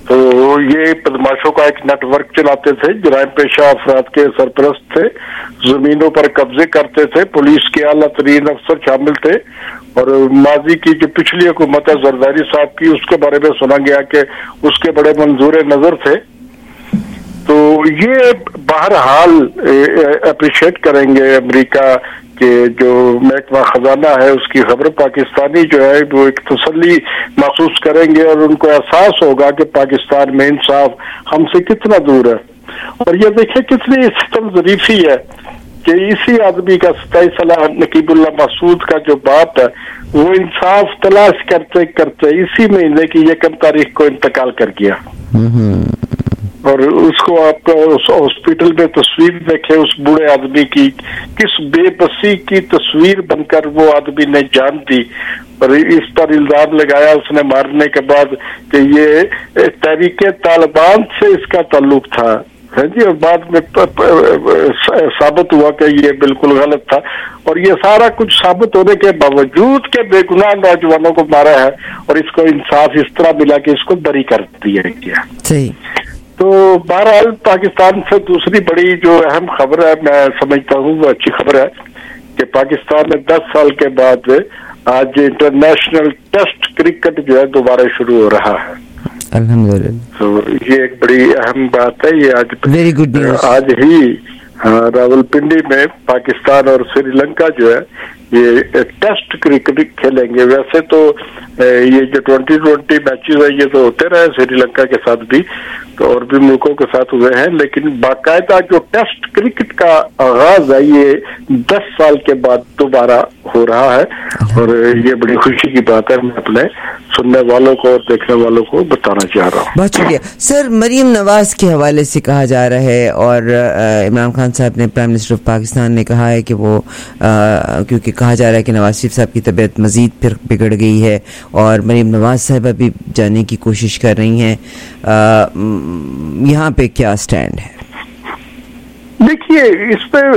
S9: تو یہ بدماشوں کا ایک نیٹ ورک چلاتے تھے, جرائم پیشہ افراد کے سرپرست تھے, زمینوں پر قبضے کرتے تھے, پولیس کے اعلیٰ ترین افسر شامل تھے, اور ماضی کی جو پچھلی حکومت ہے زرداری صاحب کی, اس کے بارے میں سنا گیا کہ اس کے بڑے منظور نظر تھے. تو یہ بہرحال اپریشیٹ کریں گے امریکہ کہ جو محکمہ خزانہ ہے اس کی خبر پاکستانی جو ہے وہ ایک تسلی محسوس کریں گے, اور ان کو احساس ہوگا کہ پاکستان میں انصاف ہم سے کتنا دور ہے. اور یہ دیکھیں کتنی ستم ظریفی ہے کہ اسی آدمی کا 27 سالہ نقیب اللہ مسعود کا جو باپ ہے وہ انصاف تلاش کرتے کرتے اسی مہینے کی 1 تاریخ کو انتقال کر گیا. اور اس کو آپ اس ہاسپٹل میں تصویر دیکھے اس بوڑھے آدمی کی, کس بے بسی کی تصویر بن کر وہ آدمی نے جان دی, اور اس پر الزام لگایا اس نے مارنے کے بعد کہ یہ تحریک طالبان سے اس کا تعلق تھا. جی, اور بعد میں ثابت ہوا کہ یہ بالکل غلط تھا, اور یہ سارا کچھ ثابت ہونے کے باوجود کہ بے گناہ نوجوانوں کو مارا ہے, اور اس کو انصاف اس طرح ملا کہ اس کو بری کر دیا گیا.
S3: صحیح.
S9: تو بہرحال پاکستان سے دوسری بڑی جو اہم خبر ہے میں سمجھتا ہوں وہ اچھی خبر ہے کہ پاکستان میں 10 سال کے بعد آج انٹرنیشنل ٹیسٹ کرکٹ جو ہے دوبارہ شروع ہو رہا ہے.
S3: الحمدللہ.
S9: تو یہ ایک بڑی اہم بات ہے. یہ آج
S3: ویری گڈ نیوز.
S9: آج ہی راولپنڈی میں پاکستان اور سری لنکا جو ہے یہ ٹیسٹ کرکٹ کھیلیں گے. ویسے تو یہ جو 2020 میچز ہیں یہ تو ہوتے رہے سری لنکا کے ساتھ بھی, تو اور بھی ملکوں کے ساتھ ہوئے ہیں, لیکن باقاعدہ جو ٹیسٹ کرکٹ کا آغاز ہے یہ 10 سال کے بعد دوبارہ ہو رہا ہے, اور یہ بڑی خوشی کی بات ہے. میں اپنے سننے والوں کو اور دیکھنے والوں کو بتانا چاہ رہا ہوں.
S3: بہت شکریہ سر. مریم نواز کے حوالے سے کہا جا رہا ہے, اور عمران خان صاحب نے, پرائم منسٹر آف پاکستان نے کہا ہے کہ وہ کیونکہ کہا جا رہا ہے کہ نواز شریف صاحب کی طبیعت مزید پھر بگڑ گئی ہے, اور مریم نواز صاحبہ بھی جانے کی کوشش کر رہی ہیں, یہاں پہ کیا سٹینڈ ہے؟
S9: دیکھیے, اس پہ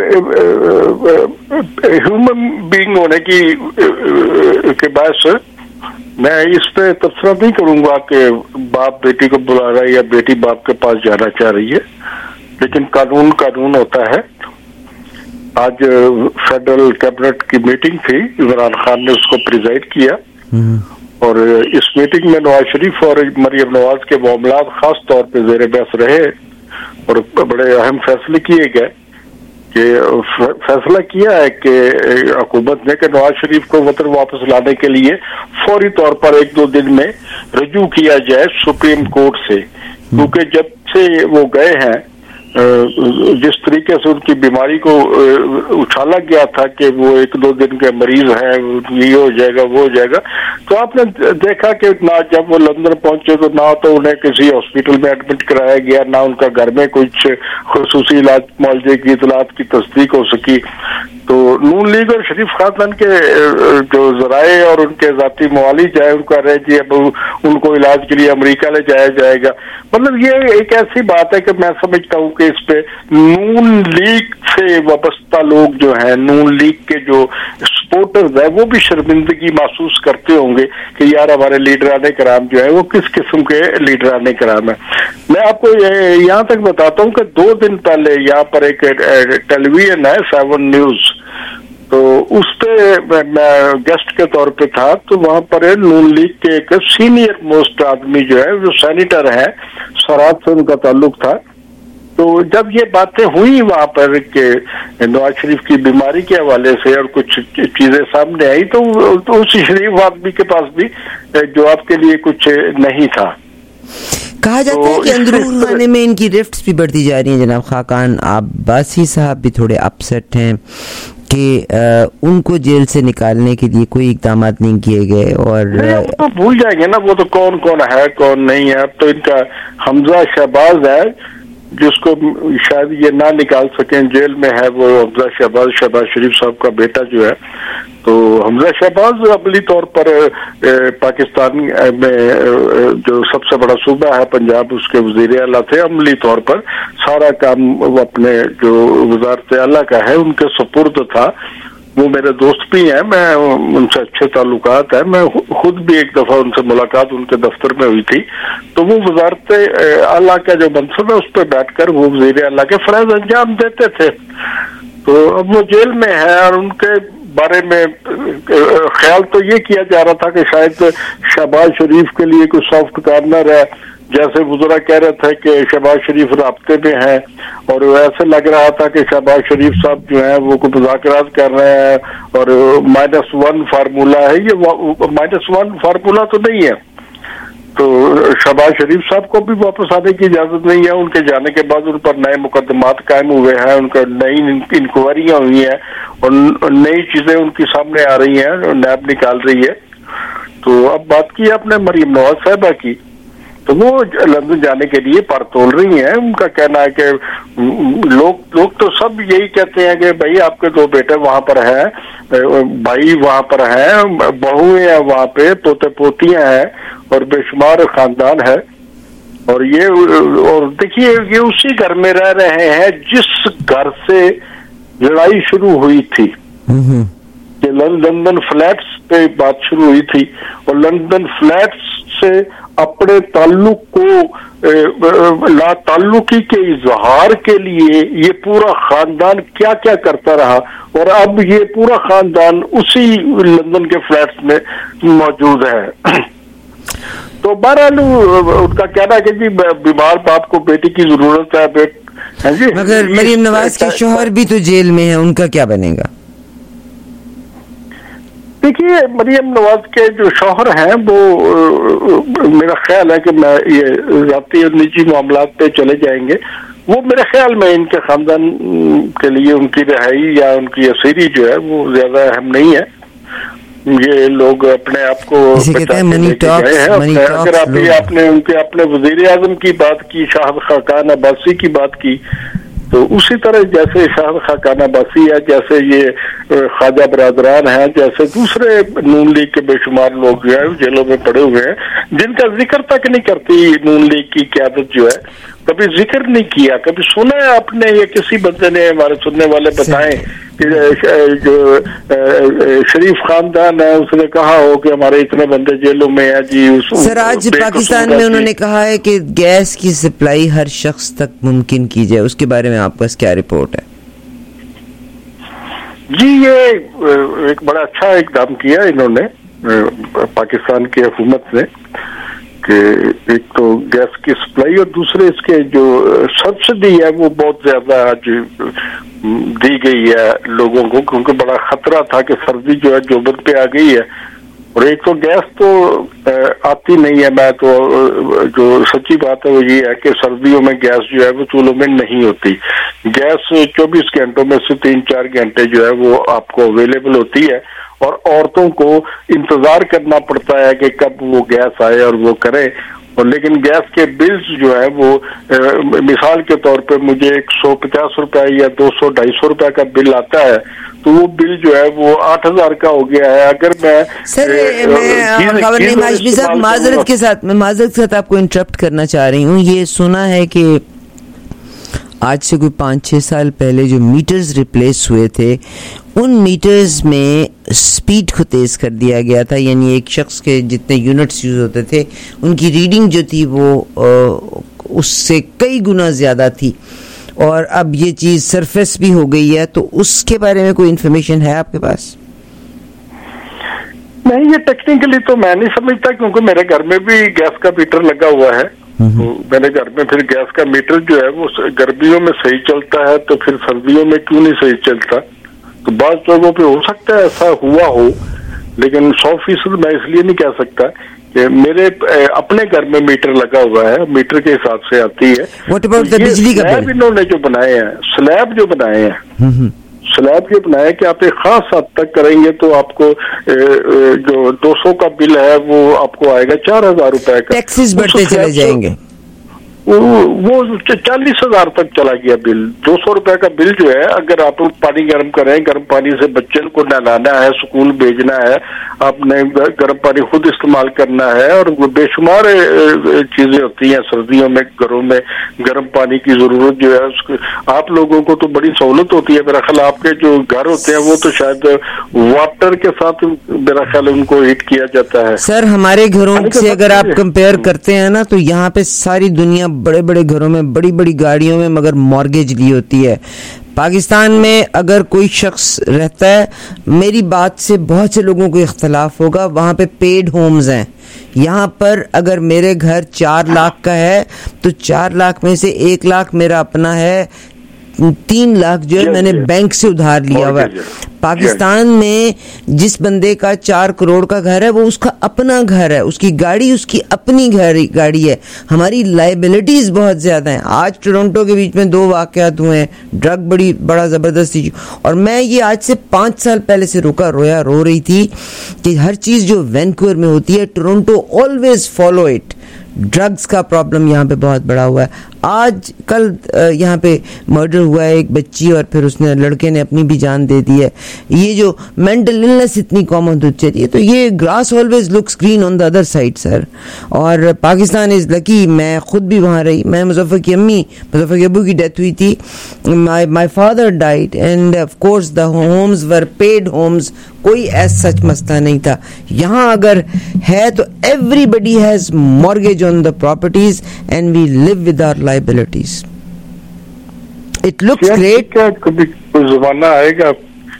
S9: ہیومن بینگ ہونے کے باعث میں اس پہ تبصرہ نہیں کروں گا کہ باپ بیٹی کو بلا رہا ہے یا بیٹی باپ کے پاس جانا چاہ رہی ہے, لیکن قانون ہوتا ہے. آج فیڈرل کیبنٹ کی میٹنگ تھی, عمران خان نے اس کو پریزائڈ کیا, اور اس میٹنگ میں نواز شریف اور مریم نواز کے معاملات خاص طور پہ زیر بحث رہے, اور بڑے اہم فیصلے کیے گئے. کہ فیصلہ کیا ہے کہ حکومت نے کہ نواز شریف کو وطن واپس لانے کے لیے فوری طور پر 1-2 دن میں رجوع کیا جائے سپریم کورٹ سے, کیونکہ جب سے وہ گئے ہیں جس طریقے سے ان کی بیماری کو اچھالا گیا تھا کہ وہ 1-2 دن کے مریض ہیں, یہ ہو جائے گا وہ ہو جائے گا, تو آپ نے دیکھا کہ نہ جب وہ لندن پہنچے تو نہ تو انہیں کسی ہاسپٹل میں ایڈمٹ کرایا گیا, نہ ان کا گھر میں کچھ خصوصی علاج معالجے کی اطلاعات کی تصدیق ہو سکی. تو نون لیگ اور شریف خاندان کے جو ذرائع اور ان کے ذاتی معالج ہے ان کا رہے جی اب ان کو علاج کے لیے امریکہ لے جایا جائے گا. مطلب یہ ایک ایسی بات ہے کہ میں سمجھتا ہوں کہ اس پہ نون لیگ سے وابستہ لوگ جو ہیں, نون لیگ کے جو سپورٹرز ہیں, وہ بھی شرمندگی محسوس کرتے ہوں گے کہ یار ہمارے لیڈران کرام جو ہیں وہ کس قسم کے لیڈران کرام ہیں. میں آپ کو یہاں تک بتاتا ہوں کہ 2 دن پہلے یہاں پر ایک ٹیلی ویژن ہے 7 نیوز, تو اس پہ میں گیسٹ کے طور پہ تھا, تو وہاں پر نون لیگ کے ایک سینئر موسٹ آدمی جو ہے وہ سینیٹر ہے, سرات سے ان کا تعلق تھا. تو جب یہ باتیں ہوئی وہاں پر کہ نواز شریف کی بیماری کے حوالے سے اور کچھ چیزیں سامنے آئی, تو اس شریف آدمی کے پاس بھی جواب کے لیے کچھ نہیں تھا.
S3: کہا جاتا ہے کہ اندرون خانے میں ان کی رفٹس بھی بڑھتی جا رہی ہیں. جناب خاقان عباسی صاحب بھی تھوڑے اپسٹ ہیں کہ ان کو جیل سے نکالنے کے لیے کوئی اقدامات نہیں کیے گئے, اور
S9: وہ تو بھول جائیں گے نا, وہ تو کون کون ہے کون نہیں ہے. اب تو ان کا حمزہ شہباز ہے جس کو شاید یہ نہ نکال سکیں, جیل میں ہے وہ حمزہ شہباز شریف صاحب کا بیٹا جو ہے. تو حمزہ شہباز عملی طور پر پاکستان میں جو سب سے بڑا صوبہ ہے پنجاب, اس کے وزیر اعلیٰ تھے. عملی طور پر سارا کام اپنے جو وزارت اعلیٰ کا ہے ان کے سپرد تھا. وہ میرے دوست بھی ہیں, میں ان سے اچھے تعلقات ہیں, میں خود بھی ایک دفعہ ان سے ملاقات ان کے دفتر میں ہوئی تھی, تو وہ وزارت اعلیٰ کا جو منصب ہے اس پہ بیٹھ کر وہ وزیر اعلیٰ کے فرائض انجام دیتے تھے. تو اب وہ جیل میں ہے اور ان کے بارے میں خیال تو یہ کیا جا رہا تھا کہ شاید شہباز شریف کے لیے کوئی سافٹ کارنر ہے, جیسے وزراء کہہ رہے تھے کہ شہباز شریف رابطے میں ہیں, اور ایسے لگ رہا تھا کہ شہباز شریف صاحب جو ہیں وہ کوئی مذاکرات کر رہے ہیں اور -1 فارمولہ ہے. یہ -1 فارمولہ تو نہیں ہے. تو شہباز شریف صاحب کو بھی واپس آنے کی اجازت نہیں ہے. ان کے جانے کے بعد ان پر نئے مقدمات قائم ہوئے ہیں, ان کا نئی انکوائریاں ہوئی ہیں اور نئی چیزیں ان کے سامنے آ رہی ہیں, نیب نکال رہی ہے. تو اب بات کی آپ نے مریم نواز صاحبہ کی, تو وہ لندن جانے کے لیے پر تول رہی ہیں. ان کا کہنا ہے کہ لوگ تو سب یہی کہتے ہیں کہ بھائی آپ کے 2 بیٹے وہاں پر ہیں, بھائی وہاں پر ہیں, بہویں ہیں وہاں پہ, پوتے پوتیاں ہیں اور بے شمار خاندان ہے. اور دیکھیے یہ اسی گھر میں رہ رہے ہیں جس گھر سے لڑائی شروع ہوئی تھی. کہ لندن فلیٹس پہ بات شروع ہوئی تھی, اور لندن فلیٹس سے اپنے تعلق کو لا تعلقی کے اظہار کے لیے یہ پورا خاندان کیا کیا کرتا رہا, اور اب یہ پورا خاندان اسی لندن کے فلیٹس میں موجود ہے. تو بہرحال ان کا کہنا ہے کہ جی بیمار باپ کو بیٹی کی ضرورت ہے جی.
S3: مگر مریم نواز کے شوہر بھی تو جیل میں ہیں, ان کا کیا بنے گا؟
S9: دیکھیے مریم نواز کے جو شوہر ہیں وہ میرا خیال ہے کہ میں یہ ذاتی اور نجی معاملات پہ چلے جائیں گے. وہ میرے خیال میں ان کے خاندان کے لیے ان کی رہائی یا ان کی اسیری جو ہے وہ زیادہ اہم نہیں ہے. یہ لوگ اپنے آپ کو گئے ہیں. اگر آپ نے ان کے اپنے وزیر اعظم کی بات کی, شاہد خاقان عباسی کی بات کی, تو اسی طرح جیسے شاہد خاقان عباسی ہے, جیسے یہ خواجہ برادران ہیں, جیسے دوسرے نون لیگ کے بے شمار لوگ جو ہیں جیلوں میں پڑے ہوئے ہیں, جن کا ذکر تک نہیں کرتی نون لیگ کی قیادت جو ہے, کبھی ذکر نہیں کیا, کبھی سنا ہے آپ نے یا کسی بندے نے, ہمارے سننے والے بتائیں کہ جو شریف خاندان ہے اس نے کہا ہو کہ ہمارے اتنے بندے جیلوں میں ہیں جی.
S3: سر آج پاکستان میں انہوں نے کہا ہے کہ گیس کی سپلائی ہر شخص تک ممکن کی جائے, اس کے بارے میں آپ کا کیا رپورٹ ہے؟
S9: جی یہ ایک بڑا اچھا اقدام کیا انہوں نے پاکستان کی حکومت نے, کہ ایک تو گیس کی سپلائی اور دوسرے اس کے جو سبسڈی ہے وہ بہت زیادہ آج دی گئی ہے لوگوں کو, کیونکہ بڑا خطرہ تھا کہ سردی جو ہے جوبت پہ آ گئی ہے. اور ایک تو گیس تو آتی نہیں ہے, میں تو جو سچی بات ہے وہ یہ ہے کہ سردیوں میں گیس جو ہے وہ چولہوں میں نہیں ہوتی. گیس 24 گھنٹوں میں سے 3-4 گھنٹے جو ہے وہ آپ کو اویلیبل ہوتی ہے, اور عورتوں کو انتظار کرنا پڑتا ہے کہ کب وہ گیس آئے اور وہ کرے. اور لیکن گیس کے بلز جو ہے وہ مثال کے طور پہ مجھے 150 روپے یا 200-250 روپے کا بل آتا ہے, تو وہ بل جو ہے وہ 8,000 کا ہو گیا ہے. اگر
S3: میں معذرت کے ساتھ آپ کو انٹرپٹ کرنا چاہ رہی ہوں, یہ سنا ہے کہ آج سے کوئی 5-6 سال پہلے جو میٹرز ریپلیس ہوئے تھے ان میٹرز میں سپیڈ کو تیز کر دیا گیا تھا, یعنی ایک شخص کے جتنے یونٹس یوز ہوتے تھے ان کی ریڈنگ جو تھی وہ اس سے کئی گنا زیادہ تھی, اور اب یہ چیز سرفیس بھی ہو گئی ہے. تو اس کے بارے میں کوئی انفارمیشن ہے آپ کے پاس؟
S9: نہیں, یہ ٹیکنیکلی تو میں نہیں سمجھتا, کیونکہ میرے گھر میں بھی گیس کا میٹر لگا ہوا ہے. تو میرے گھر میں پھر گیس کا میٹر جو ہے وہ گرمیوں میں صحیح چلتا ہے, تو پھر سردیوں میں کیوں نہیں صحیح چلتا؟ تو بعض جگہوں پہ ہو سکتا ہے ایسا ہوا ہو, لیکن 100% میں اس لیے نہیں کہہ سکتا کہ میرے اپنے گھر میں میٹر لگا ہوا ہے, میٹر کے حساب سے آتی ہے.
S3: بجلی کا
S9: سلیب انہوں نے جو بنائے ہیں, سلیب جو بنائے ہیں, سلیب یہ بنایا کہ آپ ایک خاص حد تک کریں گے تو آپ کو جو 200 کا بل ہے وہ آپ کو آئے گا 4,000 روپے کا.
S3: ٹیکسز بڑھتے چلے جائیں گے.
S9: वो 40,000 तक चला गया बिल। 200 रुपए का बिल जो है, अगर आप पानी गर्म करें, गर्म पानी से बच्चे को नहलाना है, स्कूल भेजना है, आपने गर्म पानी खुद इस्तेमाल करना है, और बेशुमार चीजें होती हैं सर्दियों में घरों में गर्म पानी की जरूरत जो है। आप लोगों को तो बड़ी सहूलत होती है, मेरा ख्याल आपके जो घर होते हैं वो तो शायद वाटर के साथ मेरा ख्याल उनको हीट किया जाता है।
S3: सर हमारे घरों से अगर आप कंपेयर करते हैं ना, तो यहाँ पे सारी दुनिया बड़े बड़े घरों में बड़ी बड़ी गाड़ियों में मगर मॉर्गेज ली होती है। पाकिस्तान में अगर कोई शख्स रहता है, मेरी बात से बहुत से लोगों को इख्तलाफ होगा, वहाँ पे पेड होम्स हैं। यहाँ पर अगर मेरे घर 4 लाख का है तो 4 लाख में से 1 लाख मेरा अपना है, 3 लाख जो है मैंने बैंक से उधार लिया हुआ है। पाकिस्तान में जिस बंदे का 4 करोड़ का घर है वो उसका अपना घर है, उसकी गाड़ी उसकी अपनी गाड़ी है। हमारी लाइबिलिटीज बहुत ज्यादा हैं। आज टोरंटो के बीच में 2 वाकयात हुए हैं, ड्रग बड़ा जबरदस्त इशू, और मैं ये आज से 5 साल पहले से रो रही थी कि हर चीज जो वैंकूवर में होती है Toronto always follow it. Drugs का प्रॉब्लम यहाँ पे बहुत बड़ा हुआ है। आज कल यहाँ पे मर्डर हुआ है एक बच्ची, और फिर उसने लड़के ने अपनी भी जान दे दी है। ये जो मेंटल इलनेस इतनी कॉमन हो चुकी है, तो ये grass always looks green on the other side sir. और पाकिस्तान इज लकी, मैं खुद भी वहाँ रही। मैं मुजफ्फर के अबू की डेथ हुई थी, my father died, and of course the homes were paid homes, कोई ऐसा सच मसला नहीं था। यहाँ अगर है तो everybody has mortgage on the properties and we live with our liabilities. It looks great.
S9: क्या कभी कोई ज़माना आएगा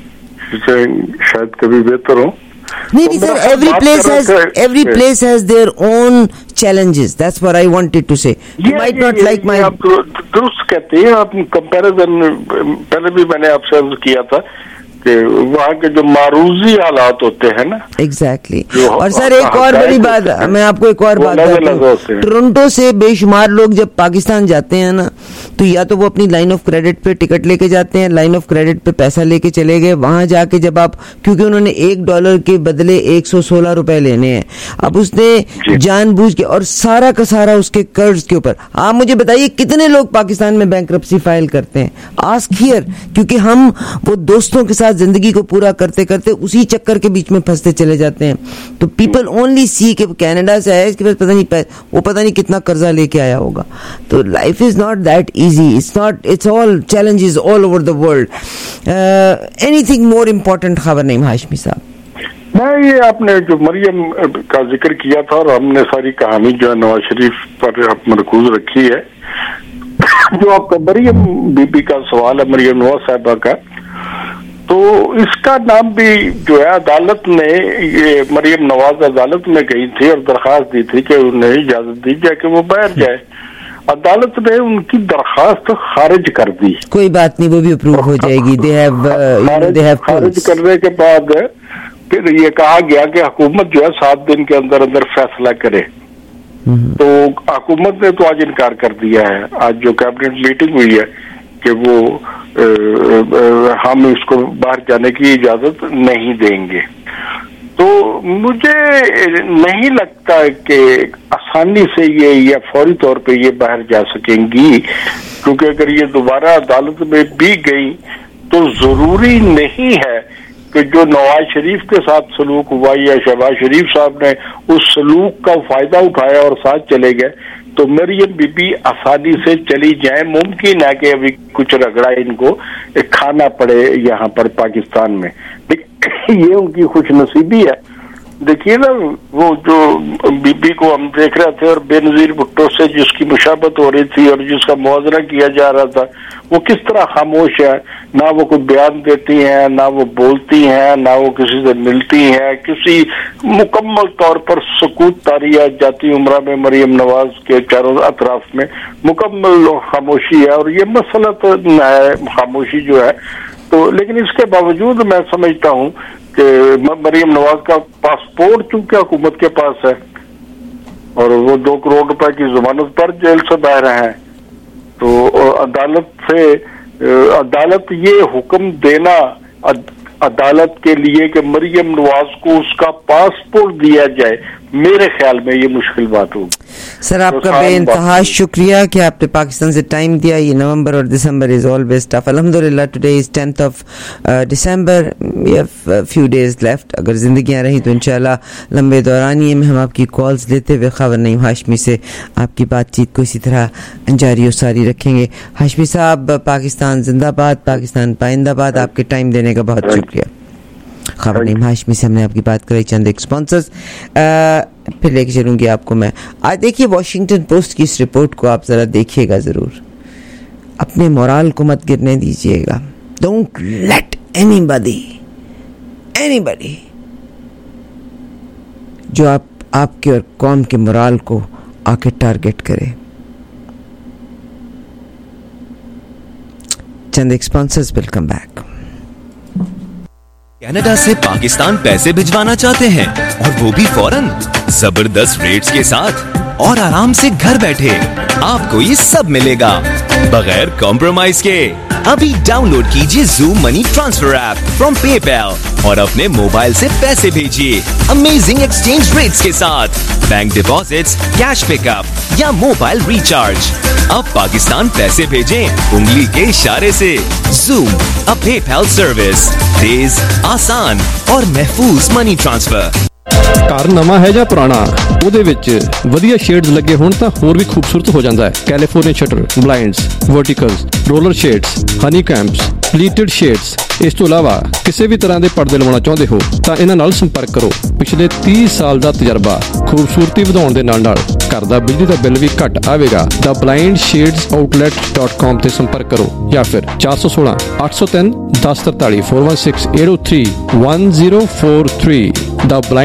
S9: शायद कभी बेहतर हो?
S3: नहीं सर, every place has their own challenges. That's what I wanted to say. You might not like my.
S9: आप दुरुस्त कहते हैं। आप कंपैरिजन पहले भी मैंने आपसे अर्ज किया था कि वहाँ के जो मारूजी हालात होते हैं ना,
S3: एग्जैक्टली। और सर एक और बड़ी बात, मैं आपको एक और बात बताता हूँ। टोरंटो से बेशुमार लोग जब पाकिस्तान जाते हैं ना, तो या तो वो अपनी लाइन ऑफ क्रेडिट पे टिकट लेके जाते हैं, लाइन ऑफ क्रेडिट पे पैसा लेके चले गए। वहां जाके जब आप, क्योंकि उन्होंने $1 के बदले 116 रुपए लेने हैं, अब उसने जानबूझ के, और सारा का सारा उसके कर्ज के ऊपर। आप मुझे बताइए कितने लोग पाकिस्तान में बैंकरप्सी फाइल करते हैं? Ask here. क्योंकि हम वो दोस्तों के साथ जिंदगी को पूरा करते करते उसी चक्कर के बीच में फंसते चले जाते हैं। तो पीपल ओनली सी कि कनाडा से आया, इसके पास पता नहीं कितना कर्जा लेके आया होगा। तो life is not that easy, it's all challenges all over the world. Anything more important खबर नहीं हाशमी साहब।
S9: मैं ये आपने जो मरियम का जिक्र किया था, और हमने सारी कहानी जो है नवाज शरीफ पर मरकूज रखी है। जो आपका मरियम बीबी का सवाल है, मरियम नवाज साहिबा का, तो इसका नाम भी जो है अदालत ने, ये मरियम नवाज अदालत में गई थी और दरखास्त दी थी कि उन्हें इजाजत दी जाए कि वो बाहर जाए। अदालत ने उनकी दरखास्त खारिज कर दी।
S3: कोई बात नहीं, वो भी अप्रूव हो जाएगी।
S9: खारिज करने के बाद फिर ये कहा गया कि हुकूमत जो है 7 दिन के अंदर अंदर फैसला करे। तो हुकूमत ने तो आज इनकार कर दिया है। आज जो कैबिनेट मीटिंग हुई है कि वो हम इसको बाहर जाने की इजाजत नहीं देंगे। तो मुझे नहीं लगता कि आसानी से ये या फौरी तौर पे ये बाहर जा सकेंगी, क्योंकि अगर ये दोबारा अदालत में भी गई तो जरूरी नहीं है कि जो नवाज शरीफ के साथ सलूक हुआ या शहबाज शरीफ साहब ने उस सलूक का फायदा उठाया और साथ चले गए तो मरियम बीबी आसानी से चली जाए। मुमकिन है कि अभी कुछ रगड़ा इनको खाना पड़े यहाँ पर पाकिस्तान में, लेकिन ये उनकी खुशनसीबी है। देखिए ना, वो जो बीबी को हम देख रहे थे और बेनजीर भुट्टो से जिसकी मुशाबत हो रही थी और जिसका मुआवजा किया जा रहा था, वो किस तरह खामोश है। ना वो कोई बयान देती हैं, ना वो बोलती हैं, ना वो किसी से मिलती हैं। किसी मुकम्मल तौर पर सुकूत तारी है जाती उम्रा में मरियम नवाज के चारों अतराफ में मुकम्मल खामोशी है। और ये मसला तो है खामोशी जो है, तो लेकिन इसके बावजूद मैं समझता हूँ कि मरियम नवाज का पासपोर्ट चूंकि हुकूमत के पास है और वो 2 करोड़ रुपए की जमानत पर जेल से बाहर हैं, तो अदालत ये हुक्म देना अदालत के लिए कि मरियम नवाज को उसका पासपोर्ट दिया जाए, मेरे ख्याल में ये मुश्किल बात होगी.
S3: सर आपका बेइंतहा शुक्रिया कि आपने पाकिस्तान से टाइम दिया. ये नवंबर और दिसंबर इज ऑलवेज टफ. अल्हम्दुलिल्लाह today is 10th of December. We have few days left. अगर जिंदगियां रही तो इंशाल्लाह लंबे दौरानिए में हम आपकी कॉल्स लेते हुए खबर नईम हाशमी से आपकी बातचीत को इसी तरह जारी और सारी रखेंगे. हाशमी साहब, पाकिस्तान जिंदाबाद, पाकिस्तान पाइंदाबाद. आपके टाइम देने का बहुत शुक्रिया. खबर नईम हाशमी से हमने आपकी बात कराई. चंद एक स्पॉन्सर्स फिर लेके चलूंगी आपको मैं. आज देखिए वॉशिंगटन पोस्ट की इस रिपोर्ट को आप जरा देखिएगा जरूर. अपने मोराल को मत गिरने दीजिएगा. डोंट लेट एनीबॉडी जो आपके और कौम के मोराल को आके टारगेट करे. चंद एक sponsors will come back.
S10: Canada से पाकिस्तान पैसे भिजवाना चाहते हैं और वो भी फौरन, जबरदस्त रेट्स के साथ और आराम से घर बैठे. आपको ये सब मिलेगा बगैर कॉम्प्रोमाइज के. अभी डाउनलोड कीजिए Zoom money transfer app from PayPal और अपने मोबाइल से पैसे भेजिए अमेजिंग एक्सचेंज रेट्स के साथ. बैंक डिपॉजिट्स, कैश पिकअप या मोबाइल रिचार्ज. अब पाकिस्तान पैसे भेजें उंगली के इशारे से. Zoom, a PayPal service. तेज, आसान और महफूज मनी ट्रांसफर.
S11: ਘਰ ਨਵਾਂ ਹੈ ਜਾਂ ਪੁਰਾਣਾ, ਉਹਦੇ ਵਿੱਚ ਵਧੀਆ ਸ਼ੇਡਸ ਲੱਗੇ ਹੋਣ ਤਾਂ ਹੋਰ ਵੀ ਖੂਬਸੂਰਤ ਹੋ ਜਾਂਦਾ ਹੈ. California shutter, blinds, verticals, roller shades, honey combs, pleated shades. ਇਸ ਤੋਂ ਇਲਾਵਾ ਕਿਸੇ ਵੀ ਤਰ੍ਹਾਂ ਦੇ ਪਰਦੇ ਲਵਾਉਣਾ ਚਾਹੁੰਦੇ ਹੋ ਤਾਂ ਇਹਨਾਂ ਨਾਲ ਸੰਪਰਕ ਕਰੋ. ਪਿਛਲੇ 30 ਸਾਲ ਦਾ ਤਜਰਬਾ, ਖੂਬਸੂਰਤੀ ਵਧਾਉਣ ਦੇ ਨਾਲ ਘਰ ਦਾ ਬਿਜਲੀ ਦਾ ਬਿੱਲ ਵੀ ਘੱਟ ਆਵੇਗਾ. ਦਾ blindshadesOutlet.com ਤੇ ਸੰਪਰਕ ਕਰੋ ਜਾਂ ਫਿਰ 416 803 1043 416 803 1043. ਦਾ